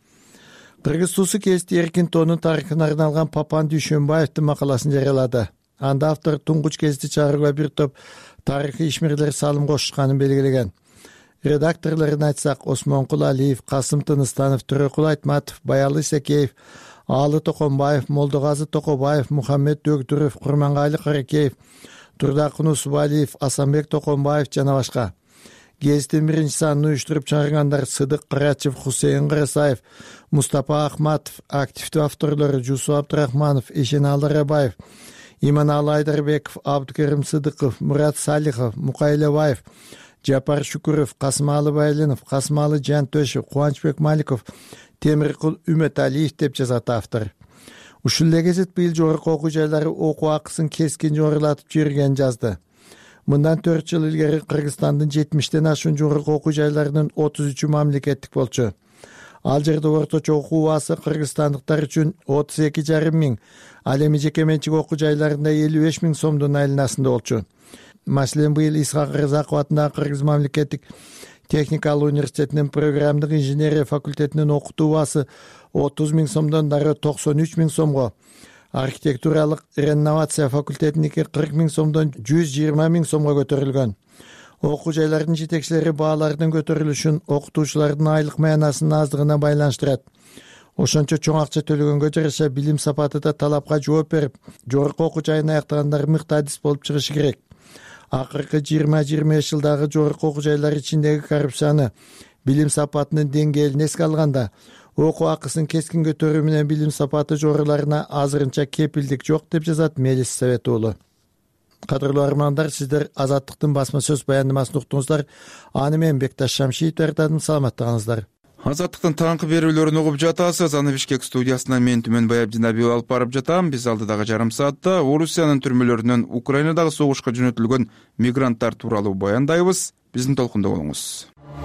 Кыргыз Сусу Кести эркин тоонун тарыхына арналган Папан Дүйшөнбаевдин макаласын жарыялады. Анда автор туңгуч Кести чыгарууга бир топ тарыхый ишмерлер салым кошушканын белгилеген. Редакторлорун айтсак, Осмонкул Алиев, Касым Тыныстанов, Төрөкул Айтматов, Баялы Секеев, Аалы Токонбаев, Молдогазы Токобаев, Мухаммед Дөгдүров, Курмангали Каракеев, Турдакын Усубалиев, Асанбек Токонбаев жана башка. Гезиттин биринчи санын уюштуруп чыгаргандар Сыдык Карачев, Хусейин Карасаев, Мустапа Ахматов, активдүү авторлору Жусу Абдрахманов, Ишеналы Рабаев, Иманалы Айдарбеков, Абдыкерим Сыдыков, Мурат Салихов, Мукай Лебаев, Жапар Шукуров, Касымалы Байлинов, Касымалы Жантөшев, Кубанычбек Маликов, Темиркул Үмөталиев деп жазат автор. Ушул эле гезит быйыл жогорку окуу жайлары окуу акысын кескин жогорулатып жүргөн жазды. Мындан 4 жыл илгери Кыргызстандын 70ден ашуун жогорку окуу жайларынын 33-ü мамлекеттик болчу. Ал жерде орточо окуу убасы кыргызстандыктар үчүн 32,5 миң, ал эми жеке менчик окуу жайларында 55 миң сомдун айланасында болчу. Маселен, быйыл Исхак Рызаков атындагы Кыргыз мамлекеттик техникалык университетинин программдык инженерия факультетинин окутуу убасы 30 миң сомдон дары 93 миң сомго, архитектуралык реновация факультетиники 40 миң сомдон 120 миң сомго көтөрүлгөн. Окуу жайлардын жетекчилери баалардын көтөрүлүшүн окутуучулардын айлык маянасынын аздыгына байланыштырат. Ошончо чоң акча төлөгөнгө жараша билим сапаты да талапка жооп берип, жогорку окуу жайын аяктагандар мыкты адис болуп чыгышы керек. Акыркы 20-25 жылдагы жогорку окуу жайлар ичиндеги коррупцияны, билим сапатынын деңгээлин эске алганда, окуу акысын кескин көтөрүү менен билим сапаты жогоруларына азырынча кепилдик жок деп жазат Мелис Совет уулу. Кадырлуу армандар, сиздер Азаттыктын басма сөз баяндамасын уктуңуздар. Аны мен Бекташ Шамшиев даярдадым. Саламаттыгыңыздар. Азаттыктын таңкы берүүлөрүн угуп жатасыз. Аны Бишкек студиясынан мен Түмөнбай Абдинабиев алып барып жатам. Биз алдыдагы жарым саатта Орусиянын түрмөлөрүнөн Украинадагы согушка жөнөтүлгөн мигранттар тууралуу баяндайбыз. Биздин толкунда болуңуз.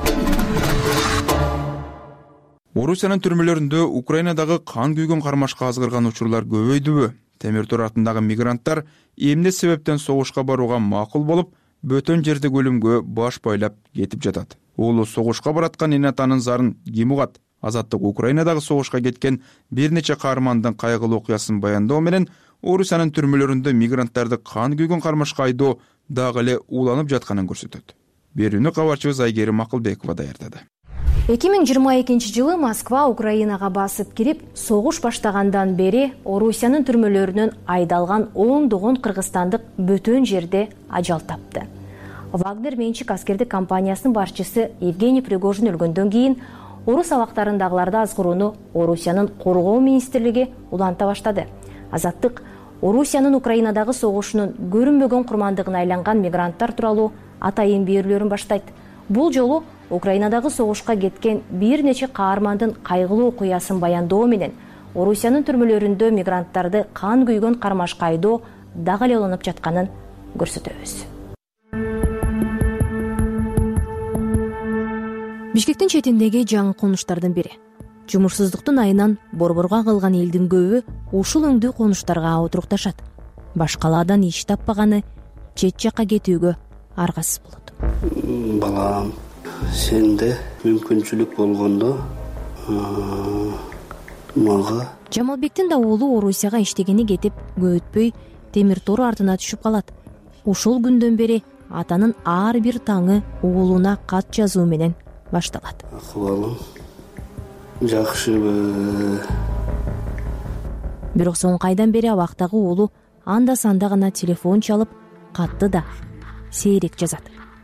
Орусиянын түрмөлөрүндө Украинадагы кан күйгөн кармашка азгырган учурлар көбөйдүбү? Темир Тор атындагы мигранттар эмне себептен согушка барууга макул болуп, бөтөн жерде өлүмгө баш байлап кетип жатат? Уулу согушка бараткан эне атанын зарын ким угат? Азаттык Украинадагы согушка кеткен бир нече каармандын кайгылуу окуясын баяндоо менен Орусиянын түрмөлөрүндө мигранттарды кан күйгөн кармашка айдоо дагы эле уланып жатканын көрсөтөт. Берүүнү кабарчыбыз Айгерим Акылбекова даярдады. 2022 жылы Москва Украинага басып кирип, согуш баштагандан бери Орусиянын түрмөлөрүнөн айдалган ондогон кыргызстандык бөтөн жерде ажал тапты. Вагнер менчик аскердик компаниясынын башчысы Евгений Пригожин өлгөндөн кийин орус абактарындагыларды азгырууну Орусиянын коргоо министрлиги уланта баштады. Азаттык Орусиянын Украинадагы согушунун көрүнбөгөн курмандыгына айланган мигранттар тууралуу атайын берүүлөрүн баштайт. Бул жолу Украинадагы согушка кеткен бир нече каармандын кайгылуу окуясын баяндоо менен Орусиянын түрмөлөрүндө мигранттарды кан күйгөн кармашка айдоо дагы эле уланып жатканын көрсөтөбүз. Бишкектин четиндеги жаңы конуштардын бири. Жумушсуздуктун айынан борборго калган элдин көбү ушул өңдүү конуштарга отурукташат. Башкалардан иш таппаганы чет жакка кетүүгө аргасыз болот. Балам, сенде мүмкүнчүлүк болгондо мага. Жамалбектин да уулу Орусияга иштегени кетип, көп өтпөй темир тор артына түшүп калат. Ушул күндөн бери атанын ар бир таңы уулуна кат жазуу менен башталат. Акыбалым жакшыбы. Бирок соңку айдан бери абактагы уулу анда санда гана телефон чалып, катты да сейрек жазат.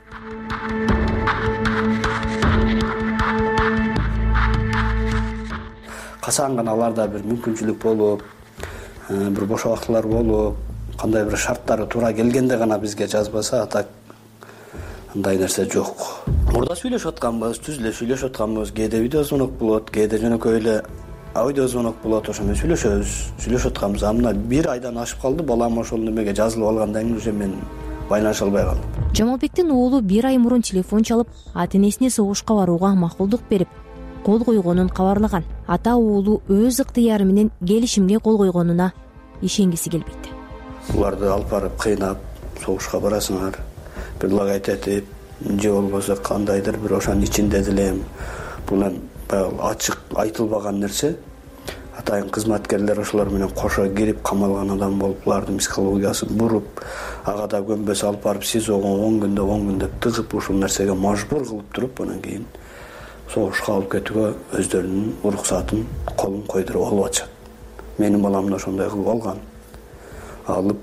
Качан гана аларда бир мүмкүнчүлүк болуп, бир бош убактылар болуп, кандай бир шарттары туура келгенде гана бизге жазбаса, так андай нерсе жок. Мурда сүйлөшүп атканбыз, түз эле сүйлөшүп атканбыз. Кээде видео звонок болот, кээде жөнөкөй эле аудио звонок болот, ошо менен сүйлөшүп атканбыз. Мына бир айдан ашып калды, балам ошол немеге жазылып алгандан кийин уже мен байланыша албай калдым. Жамалбектин уулу бир ай мурун телефон чалып, ата-энесине согушка барууга макулдук берип, кол койгонун кабарлаган. Ата уулу өз ыктыяры менен келишимге кол койгонуна ишенгиси келбейт. Буларды алып барып кыйнап, согушка барасыңар, бир лагайт этип, же болбосо кандайдыр бир ошонун ичинде деле бул баягы ачык айтылбаган нерсе. Атайын кызматкерлер ошолор менен кошо кирип камалган адам болуп, булардын психологиясын буруп, ага да көнбөсө алып барып СИЗОго 10 күндө тыгып, ушул нерсеге мажбур кылып туруп, анан кийин согушка алып кетүүгө өздөрүнүн уруксатын колун койдуруп алып атышат. Менин балам да ошондой кылып алган. Алып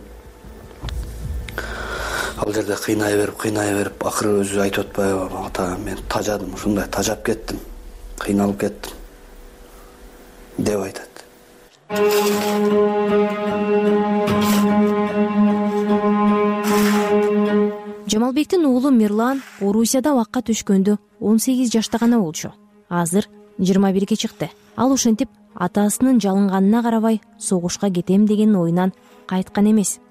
ал жерде кыйнай берип, акыры өзү айтып атпайбы, ата мен тажадым, ушундай тажап кеттим, кыйналып кеттим деп айтат. Жамалбектин уулу Мирлан Орусияда абакка түшкөндө 18 жашта гана болчу. Азыр 21 чыкты. Ал ошентип атасынын жалынганына карабай согушка кетем деген оюнан кайткан эмес.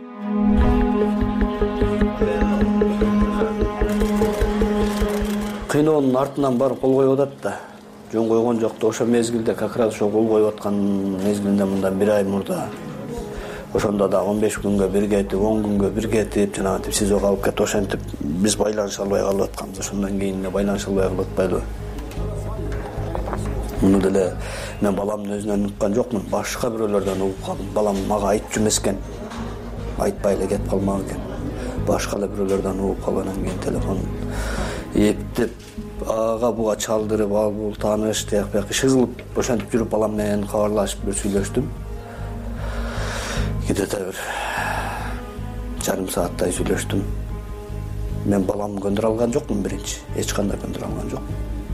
Кыйноонун артынан барып кол коюп атат да. Жөн койгон жок да, ошо мезгилде как раз ошо кол коюп аткан мезгилинде мындан бир ай мурда ошондо да 15 күнгө бир кетип, 10 күнгө бир кетип, жанагынтип СИЗОго алып кетип, ошентип биз байланыша албай калып атканбыз. Ошондон кийин байланыша албай калып атпайлыбы. Муну деле мен баламдын өзүнөн уккан жокмун, башка бирөөлөрдөн угуп калдым. Балам мага айтчу эмес экен, айтпай эле кетип калмак экен. Башка эле бирөөлөрдөн угуп калгандан кийин телефон эптеп ага буга чалдырып, ал бул тааныш тияк иши кылып, ошентип жүрүп балам менен кабарлашып бир сүйлөштүм. Где-то бир жарым сааттай сүйлөштүм. Мен баламды көндүрө алган жокмун биринчи, эч кандай көндүрө алган жокмун.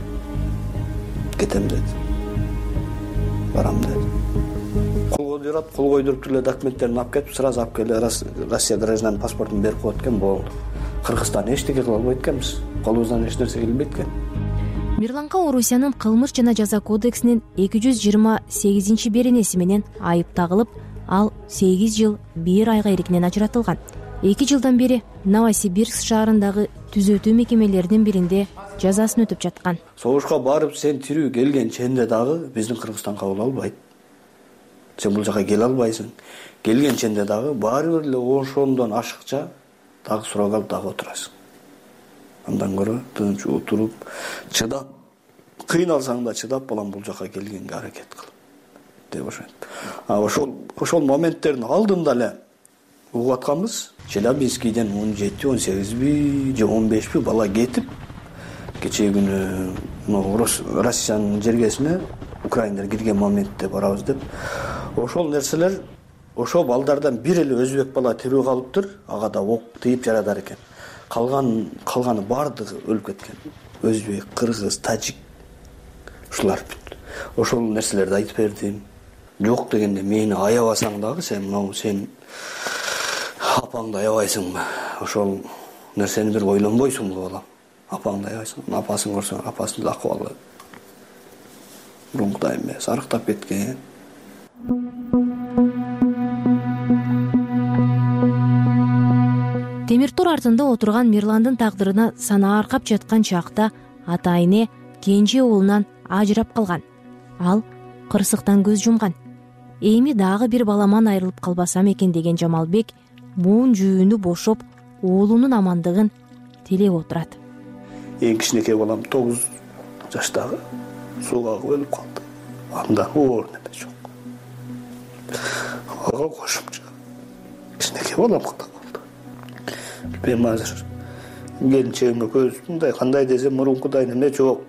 Кетем деди. Барам деди. Кол койдуруп эле документтерин алып кетип, сразу алып келе Россия гражданин паспортун берип коет экен, болду. Кыргызстан эчтеке кыла албайт экенбиз. Колубуздан эч нерсе келбейт экен. Мирланга Орусиянын кылмыш жана жаза кодексинин 228 беренеси менен айып тагылып, ал 8 жыл 1 айга эркинен ажыратылган. 2 жылдан бери Новосибирск шаарындагы түзөтүү мекемелеринин биринде жазасын өтүп жаткан. Согушка барып сен тирүү келген ченде дагы биздин Кыргызстан кабыл албайт. Сен бул жака келе албайсың. Келген ченде дагы баары бир эле ошондон ашыкча дагы суроо алып дагы отурасың. Андан көрө тынч отуруп, чыдап, кыйналсаң да чыдап, балам бул жака келгенге аракет кыл деп ошентип. Ошол моменттердин алдында эле угуп атканбыз. Челябинскийден 17, 18 же 15 бала кетип, кечээ күнү Россиянын жергесине украиндер кирген моментте барабыз деп. Ошол нерселер, ошол балдардан бир эле өзбек бала тирүү калыптыр, ага да ок тийип жарадар экен. Калганы бардыгы өлүп кеткен. Өзбек, кыргыз, тажик ушулар бүт. Ошол нерселерди айтып бердим. Жок дегенде мени аябасаң дагы сен апаңды аябайсыңбы? Ошол нерсени бир ойлонбойсуңбу балам? Апаңды аябайсың, апасын көрсөң, апасынын акыбалы мурункудай эмес, арыктап кеткен. темир тор артында отурган Мирландын тагдырына санаа аркап жаткан чакта атайыне кенже уулунан ажырап калган. Ал кырсыктан көз жумган. Эми дагы бир баламан айрылып калбасам экен деген Жамалбек буун жүүнү бошоп уулунун амандыгын тилеп отурат. Эң кичинекей балам 9 жаштагы сууга өлүп калды. Анда оор неме жок. Ага кошумча. Кичинекей балам калды. Билбейм азыр. Келинчегимге көз мындай кандай десем мурункудай неме жок.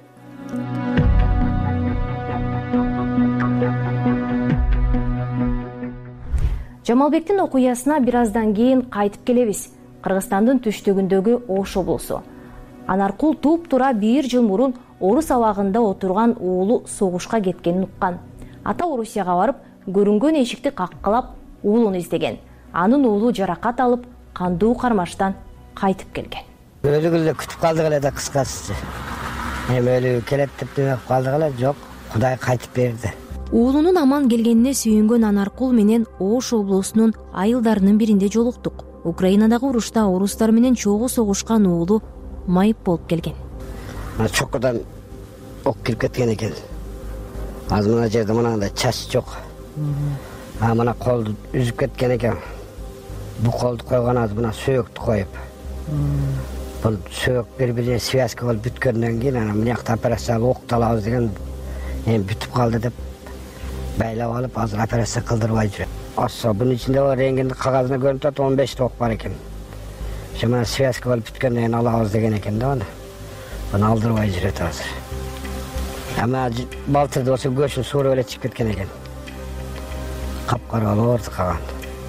Жамалбектин окуясына бир аздан кийин кайтып келебиз. Кыргызстандын түштүгүндөгү Ош облусу. Анаркул туп-тура 1 жыл мурун Орус абагында отурган уулу согушка кеткенин уккан. Ата Орусияга барып, көрүнгөн эшикти каккалап уулун издеген. Анын уулу жаракат алып, кандуу кармаштан кайтып келген. Өлүгүлө күтүп калдык эле да кыскасы. Эми өлүгү келет деп демеп калдык эле, жок, Кудай кайтып берди. Уулунун аман келгенине сүйүнгөн Анаркул менен Ош облусунун айылдарынын биринде жолуктук. Украинадагы урушта орустар менен чогуу согушкан уулу майып болуп келген. Чокудан ок кирип кеткен экен. Азыр мына жерде мынандай чач жок. Мына колду үзүп кеткен экен. Бу колду койгон азыр мына сөөктү коюп. Бул сөөк бири-бирине связка болуп бүткөндөн кийин анан мынакта операция окталабыз деген эми бүтүп калды деп байлап алып азыр операция кылдырбай жүрөт. Ошо бунун ичинде рентген кагазына көрүнүп турат 15 ток бар экен. Мына связка болуп бүткөндөн кийин алабыз деген экен да аны. Буну алдырбай жүрөт азыр. Ама балтырда болсо көчүн сууруп эле чыгып кеткен экен. Капкара болуп калган.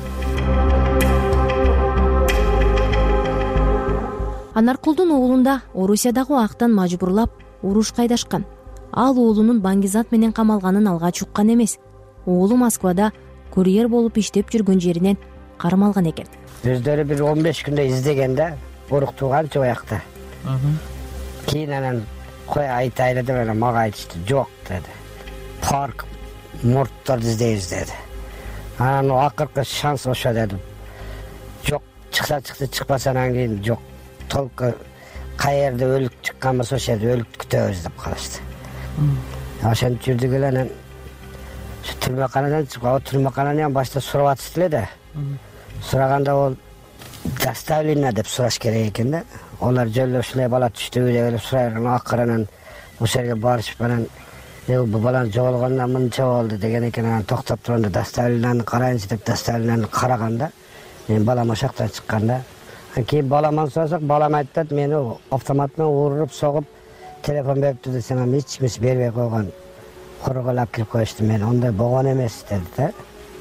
Анаркулдун уулунда Орусиядагы актан мажбурлап уруш кайдашкан. Ал уулунун баңгизат менен камалганын алгач уккан эмес. Уулу Москвада курьер болуп иштеп жүргөн жеринен кармалган экен. Өздөрү бир 15 күндө издегенде уруктууган жоякта. Кийин анан кой айтайлы деп анан мага айтышты. Жок деди. Парк мурттарды издейбиз деди. Анан акыркы шанс ошо деди. Жок, чыкса чыкты, чыкпаса анан кийин жок. Толку каерде өлүк чыккан болсо ошо жерде өлүк күтөбүз деп калышты. Ошентип жүрдүк эле анан түрмөканадан чыгып, түрмөкананы башта сурап атышты эле да. Сураганда ол доставление деп сураш керек экен да. Олар жолдо ушундай бала түштүбү деп сурайган акырынан ошол жерге барышып анан бу баланын жоголгонунан мынча болду деген экен. Анан токтоп турганда доставленияны карайынчы деп доставленияны караганда мен балам ошол жактан чыкканда кийин баламан сурасак балам айтат мени автомат менен уруп согуп телефон бериптир десем аны эч кимис бербей койгон. Корголап кирип коюшту. Мен ондай болгон эмес деди да.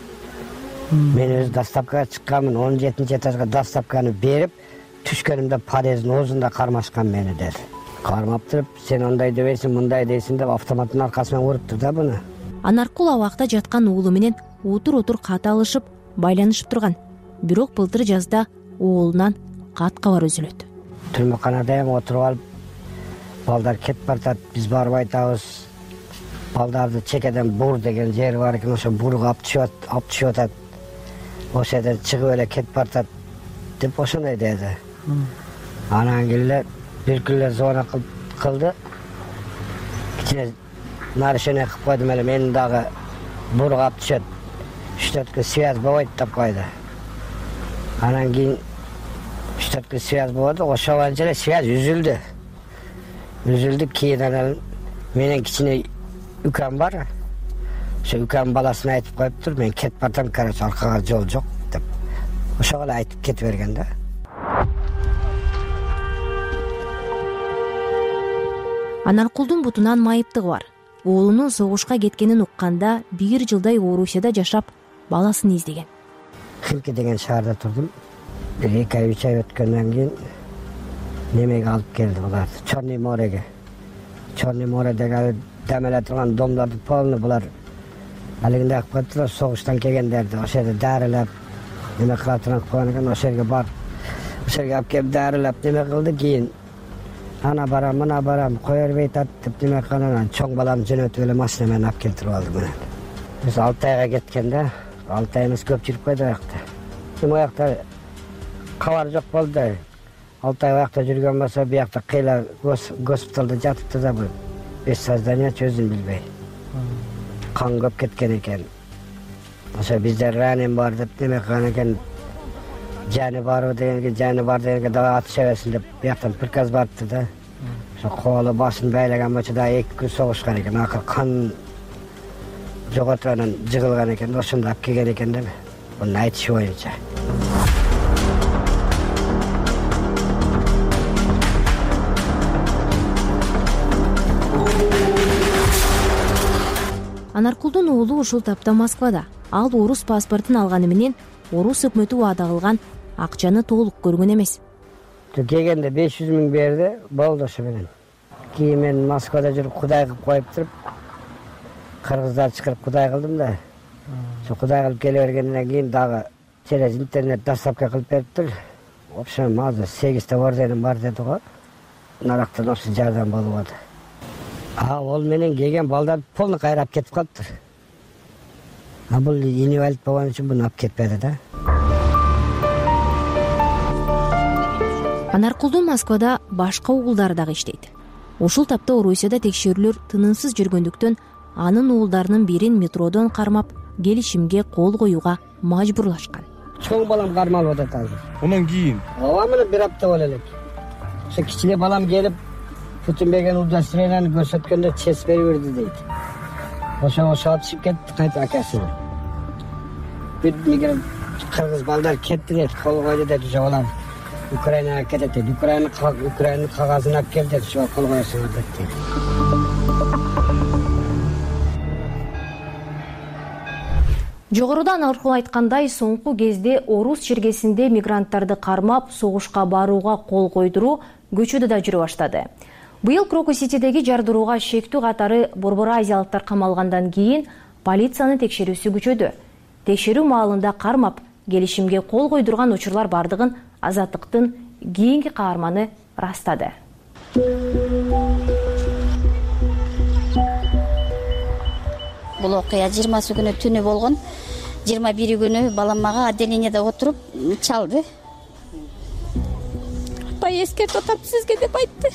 Мен өз доставкага чыкканмын, 17 этажга доставканы берип, түшкөнүмдө подъездин оозунда кармашкан мени деди. Кармап туруп, сен ондай дебейсиң, мындай дейсиң деп автоматтын аркасы менен уруптур да буну. Анаркул абакта жаткан уулу менен утур кат алышып, байланышып турган. Бирок былтыр жазда уулунан кат кабар үзүлөт. Түрмөканада эми отуруп алып, балдар кетип баратат, биз барып айтабыз. Балдарды чекеден бур деген жери бар экен, ошо бурга алып түшүп атат. Ошол жерден чыгып эле кетип баратат деп ошондой деди. Анан келе бир күнү звонок кылды. Кичине нарушение кылып койдум эле, мени дагы бурга алып түшөт. 3-4 күн связь болбойт деп койду. Анан кийин 3-4 күн связь болду, ошол боюнча эле связь үзүлдү. Кийин анан менен кичине үкем бар. Ошо үкем баласына айтып коюптур, мен кетип бартам, короче, аркага жол жок деп. Ошого эле айтып кетип берген да. Анаркулдун бутунан майыптыгы бар. Уулунун согушка кеткенин укканда 1 жылдай Орусияда жашап, баласын издеген. Хилки деген шаарда турдум. 2 ай 3 ай өткөндөн кийин немеге алып келди булар. Чорный мореге. Чорный моредеги демеле турган домдорду полный булар алигинде кылып коюптур, согуштан келгендерди ошол жерде дарылап неме кыла турган койгон экен. Ошол жерге барып, ошол жерге алып келип дарылап неме кылды. Кийин ана барам, мына барам, кое бербейт ат деп неме кылган. Анан чоң баламды жөнөтүп эле машина менен алып келтирип алды менен. Биз 6 айга кеткенде, 6 ай эмес көп жүрүп койду аякта. Эми аякта кабар жок болду. 6 ай аякта жүргөн болсо, биякта кыйла госпиталда жатыпты да, бул без сознания, өзүн билбей. Кан көп кеткен экен. Ошо биздер ранен бар деп неме кылган экен. Жаны бар дегенге дагы атыша берсин деп бияктан приказ барыпты да. Ошо колу башын байлаган болчу да 2 күн согушкан экен. Акыр кан жоготуп анан жыгылган экен, ошондо алып келген экен да. Мунун айтышы боюнча. Анаркулдун уулу ушул тапта Москвада. Ал орус паспортун алганы менен орус өкмөтү убада кылган акчаны толук көргөн эмес. Келгенде 500 000 берди, болду ошо менен. Кийин мен Москвада жүрүп кудай кылып коюп туруп, кыргыздар чакырып кудай кылдым да. Ошо кудай кылып келе бергенден кийин дагы через интернет доставка кылып бериптир. В общем, азыр 8 орденим бар деди го. Нарактан ошо жардам болуп атат. Ол менен келген балдар полный кайрап кетип калыптыр. Бул инвалид болгон үчүн буну алып кетпеди да. Анаркулдун Москвада башка уулдары дагы иштейт. Ушул тапта Орусияда текшерүүлөр тынымсыз жүргөндүктөн анын уулдарынын бирин метродон кармап, келишимге кол коюуга мажбурлашкан. Чоң балам кармалып атат азыр. Анан кийин? Мына 1 апта боло элек. Ошо кичине балам келип, бүтүнбеген удостоверениени көрсөткөндө честь берип берди дейт. Ошо атышып кетти кайта акасына. Бир мигрант кыргыз балдар кетти дейт, кол койду дейт, ошо балам Украинага кетет дейт. Украинанын кагазын алып кел дейт, ошо кол коесуң дейт. Жогоруда Анаркул айткандай, соңку кезде орус чергесинде мигранттарды кармап, согушка барууга кол койдуруу көчөдө да жүрө баштады. Быйыл Крокус-Ситидеги жардырууга шектүү катары борбор азиялыктар камалгандан кийин полициянын текшерүүсү күчөдү. Текшерүү маалында кармап, келишимге кол койдурган учурлар бардыгын Азаттыктын кийинки каарманы ырастады. Бул окуя 20 күнү түнү болгон. 21 күнү балам мага отделениеде отуруп чалды. Апай эскертип атам сизге деп айтты.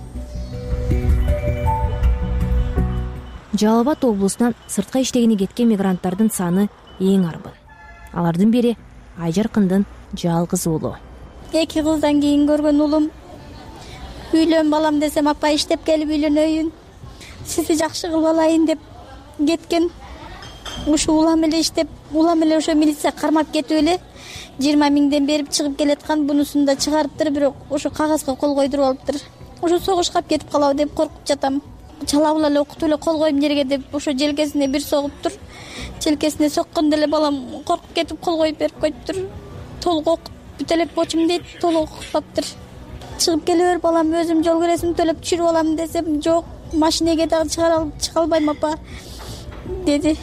Жалал Абад облусунан сыртка иштегени кеткен мигранттардын саны эң арбын. Алардын бири Айжаркындын жалгыз уулу. 2 кыздан кийин көргөн уулум. Үйлөн балам десем, апа иштеп келип үйлөнөйүн. Сизди жакшы кылып алайын деп кеткен. Ушу улам эле иштеп, улам эле ошо милиция кармап кетип эле 20 000 берип чыгып келаткан, бунусун да чыгарыптыр, бирок ошо кагазга кол койдуруп алыптыр. Ошо согушка кетип калабы деп коркуп жатам. Чалабыл эле окутуп эле кол коюм жерге деп ошо желкесине бир согуптур. Желкесине соккондо эле балам коркуп кетип кол коюп берип коюптур. Толук окуп бүт элек бочум дейт, толук окутпаптыр. Чыгып келе бер балам, өзүм жол киресин төлөп түшүрүп алам десем, жок, машинеге дагы чыга албайм апа деди.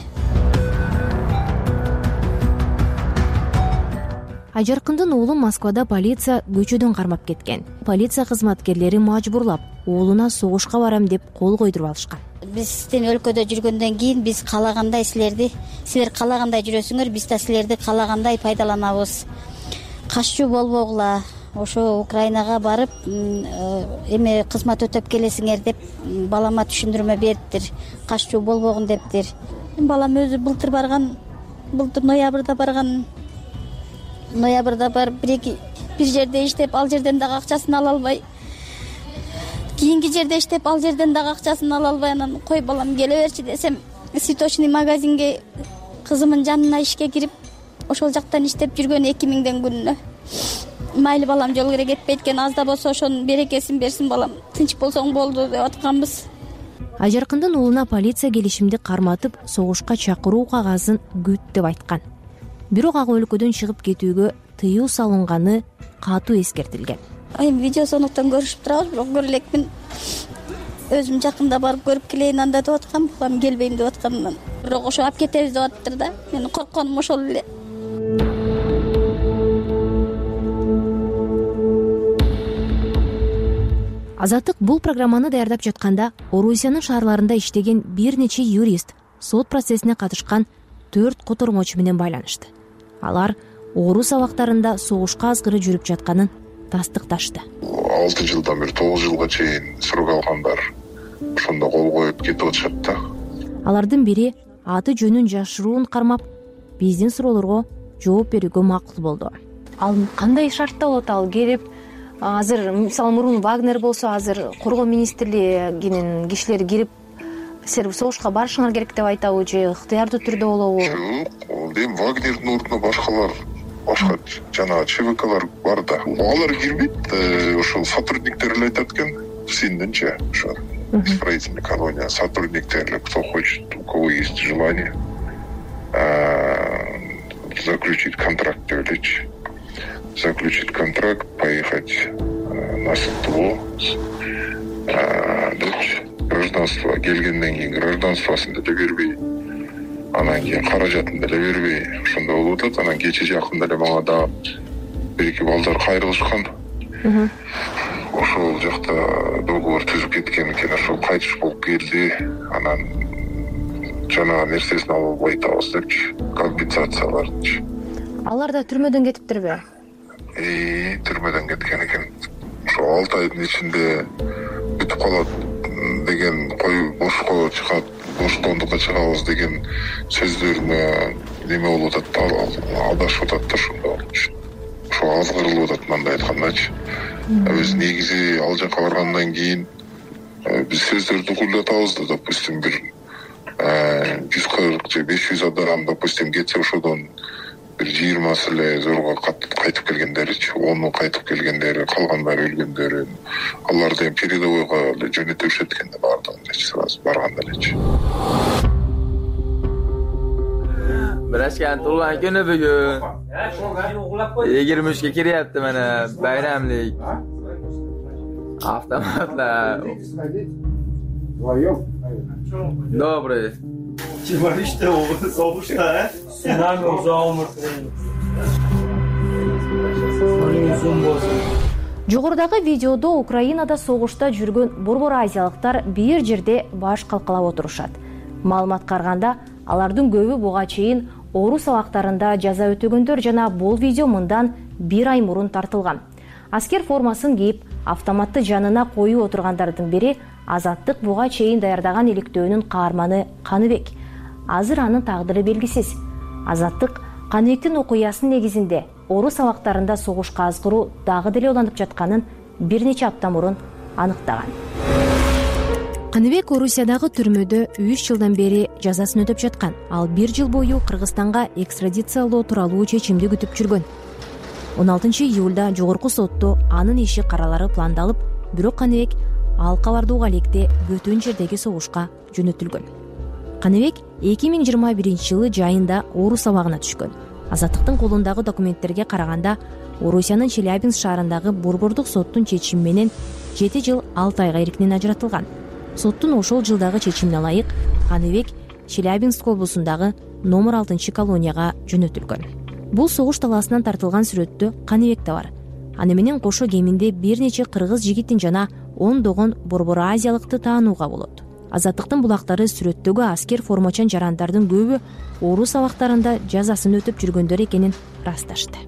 Айжаркындын уулу Москвада полиция көчөдөн кармап кеткен. Полиция кызматкерлери мажбурлап, уулуна согушка барам деп кол койдуруп алышкан. Биздин өлкөдө жүргөндөн кийин биз каалагандай силер каалагандай жүрөсүңөр, биз да силерди каалагандай пайдаланабыз. Каччу болбогула, ошо Украинага барып, эме кызмат өтөп келесиңер деп балама түшүндүрмө бериптир. Каччу болбогун дептир. Балам өзү былтыр ноябрда барып бир жерде иштеп, ал жерден дагы акчасын ала албай, кийинки жерде иштеп, ал жерден дагы акчасын ала албай, анан кой балам келе берчи десем, цветочный магазинге кызымын жанына ишке кирип, ошол жактан иштеп жүргөн 2000 күнүнө. Майли балам жол кире кетпейт экен, аз да болсо ошонун берекесин берсин балам, тынч болсоң болду деп атканбыз. Айжаркындын уулуна полиция келишимди карматып, согушка чакыруу кагазын күт деп айткан. Бирок ага өлкөдөн чыгып кетүүгө тыюу салынганы катуу эскертилген. Видеосондуктан көрүшүп турабыз, бирок көрө элекмин. Өзүм жакында барып көрүп келейин анда деп аткам, балам келбейм деп атканынан. Бирок ошо алып кетебиз деп аттыр да. Менин коркконум ошол эле. Азаттык бул программаны даярдап жатканда Орусиянын шаарларында иштеген бир нече юрист сот процессине катышкан 4 котормочу менен байланышты. Алар орус абактарында согушка азгыры жүрүп жатканын тастыкташты. 6 жылдан бери 9 жылга чейин срок алгандар ошондо кол коюп кетип атышат да. Алардын бири аты жөнүн жашыруун кармап, биздин суроолорго жооп берүүгө макул болду. Ал кандай шартта болот? Ал келип, азыр мисалы мурун Вагнер болсо, азыр коргоо министрлигинин кишилери кирип, силер согушка барышыңар керек деп айтабы же ыктыярдуу түрдө болобу? Жок, эми Вагнердин ордуна башка жанагы ЧВКлар бар да. Алар кирбейт, ошол сотрудниктер эле айтат экен, синдинче, ошо строительная колония, сотрудниктер, кто хочет, у кого есть желание заключить контракт деп элечи. Заключить контракт, поехать на СТО, гражданство келгенден кийин гражданствосын деле бербей, анан кийин каражатын деле бербей, ошондой болуп атат. Анан кече жакында эле мага дагы бир-эки балдар кайрылышкан. Ошол жакта договор түзүп кеткен экен, ошол кайтыш болуп келди. Анан жанагы нерсесин алып албай атабыз депчи, компенсацияларды. Алар да түрмөдөн кетиптерби? Түрмөдөн кеткен экен. Ошо 6 айдын ичинде бүтүп калат деген, бошко чыгат, боштондукка чыгабыз деген сөздөрүнө неме болуп атат, алдашып атат да ошондо. Ошо азгырылып атат мындай айткандачы. Биз негизи ал жака баргандан кийин биз сөздөрдү угулдатабыз да, допустим, бир 140 же 500 адам, допустим, кетсе, ошодон бир 20 эле зорго кайтып келгендеричи, 10 кайтып келгендери, калгандары өлгөндөрү, аларды эми передовойго эле жөнөтө беришет экен да, баардыгын сразу барганда элечи. Birashgan tug'ilgan kuni bugun 23 kiryapti mana bayramlik. Avtomatlar. Добрый. Чебариште sovushda, Sinan uzoq umr tilaymiz. Жогорудагы видеодо Украинада согушта жүргөн борбор азиялыктар бир жерде баш калкалап отурушат. Маалымат караганда, алардын көбү буга чейин орус абактарында жаза өтөгөндөр жана бул видео мындан 1 ай мурун тартылган. Аскер формасын кийип, автоматты жанына коюп отургандардын бири Азаттык буга чейин даярдаган иликтөөнүн каарманы Каныбек. Азыр анын тагдыры белгисиз. Азаттык Каныбектин окуясынын негизинде орус абактарында согушка азгыруу дагы деле уланып жатканын бир нече апта мурун аныктаган. Каныбек Орусиядагы түрмөдө 3 жылдан бери жазасын өтөп жаткан. Ал 1 жыл бою Кыргызстанга экстрадициялоо тууралуу чечимди күтүп жүргөн. 16 июлда жогорку сотто анын иши каралары пландалып, бирок Каныбек алка бардууга электе бөтөн жердеги согушка жөнөтүлгөн. Каныбек 2021 жылы жайында орус абагына түшкөн. Азаттыктын колундагы документтерге караганда, Орусиянын Челябинск шаарындагы борбордук соттун чечими менен 7 жыл 6 айга эркинен ажыратылган. Соттун ошол жылдагы чечимине ылайык Каныбек Челябинск облусундагы номер 6 колонияга жөнөтүлгөн. Бул согуш талаасынан тартылган сүрөттө Каныбек да бар. Аны менен кошо кеминде бир нече кыргыз жигитин жана ондогон борбор азиялыкты таанууга болот. Азаттыктын булактары сүрөттөгү аскер формачан жарандардын көбү орус абактарында жазасын өтөп жүргөндөр экенин ырасташты.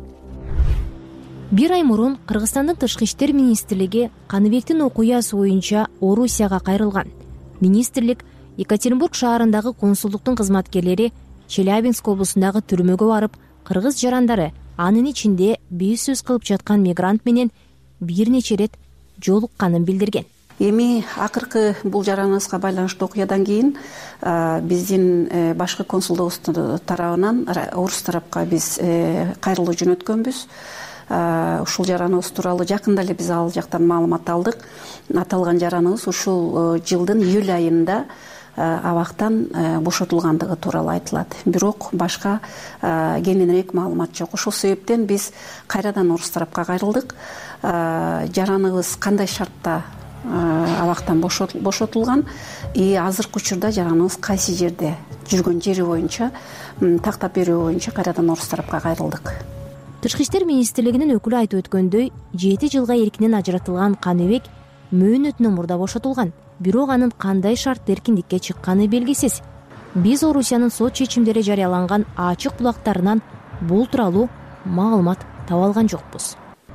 1 ай мурун Кыргызстандын Тышкы иштер министрлиги Каныбектин окуясы боюнча Орусияга кайрылган. Министрлик Екатеринбург шаарындагы консулдуктун кызматкерлери Челябинск облусундагы түрмөгө барып, кыргыз жарандары, анын ичинде биз сөз кылып жаткан мигрант менен бир нече ирет жолукканын билдирген. Эми акыркы бул жараныбызга байланыштуу окуядан кийин биздин башкы консулдугубуздун тарабынан орус тарапка биз кайрылуу жөнөткөнбүз. Ушул жараныбыз тууралуу жакында эле биз ал жактан маалымат алдык. Аталган жараныбыз ушул жылдын июль айында абактан бошотулгандыгы тууралуу айтылат. Бирок башка кененирээк маалымат жок. Ошол себептен биз кайрадан орус тарапка кайрылдык. Жараныбыз кандай шартта абактан бошотулган и азыркы учурда жараныбыз кайсы жерде жүргөн жери боюнча тактап берүү боюнча кайрадан орус тарапка кайрылдык. Тышкы иштер министрлигинин өкүлү айтып өткөндөй, 7 жылга эркинен ажыратылган Каныбек мөөнөтүнөн мурда бошотулган. Бирок анын кандай шарт эркиндикке чыкканы белгисиз. Биз Орусиянын сот чечимдери жарыяланган ачык булактарынан бул тууралуу маалымат таба алган жокпуз.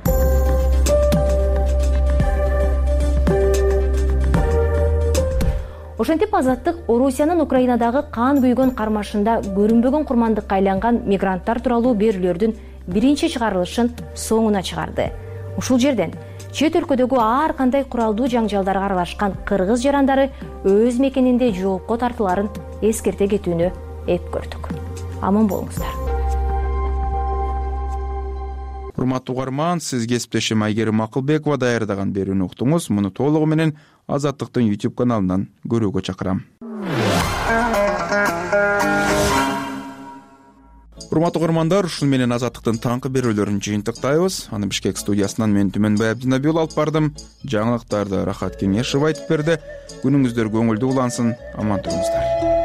Ошентип Азаттык Орусиянын Украинадагы кан күйгөн кармашында көрүнбөгөн курмандыкка айланган мигранттар тууралуу берүүлөрдүн биринчи чыгарылышын соңуна чыгарды. Ушул жерден чет өлкөдөгү ар кандай куралдуу жаңжалдарга аралашкан кыргыз жарандары өз мекенинде жоопко тартыларын эскерте кетүүнү эп көрдүк. Аман болуңуздар. Урматтуу угарман, сиз кесиптешим Айгерим Акылбекова даярдаган берүүнү уктуңуз. Муну толугу менен Азаттыктын YouTube каналынан көрүүгө чакырам. Урматтуу угармандар, ушун менен Азаттыктын таңкы берүүлөрүн жыйынтыктайбыз. Аны Бишкек студиясынан мен Түмөнбай Абдинабиул алып бардым. Жаңылыктарды Рахат Кеңешев айтып берди. Күнүңүздөр көңүлдүү улансын, аман туруңуздар.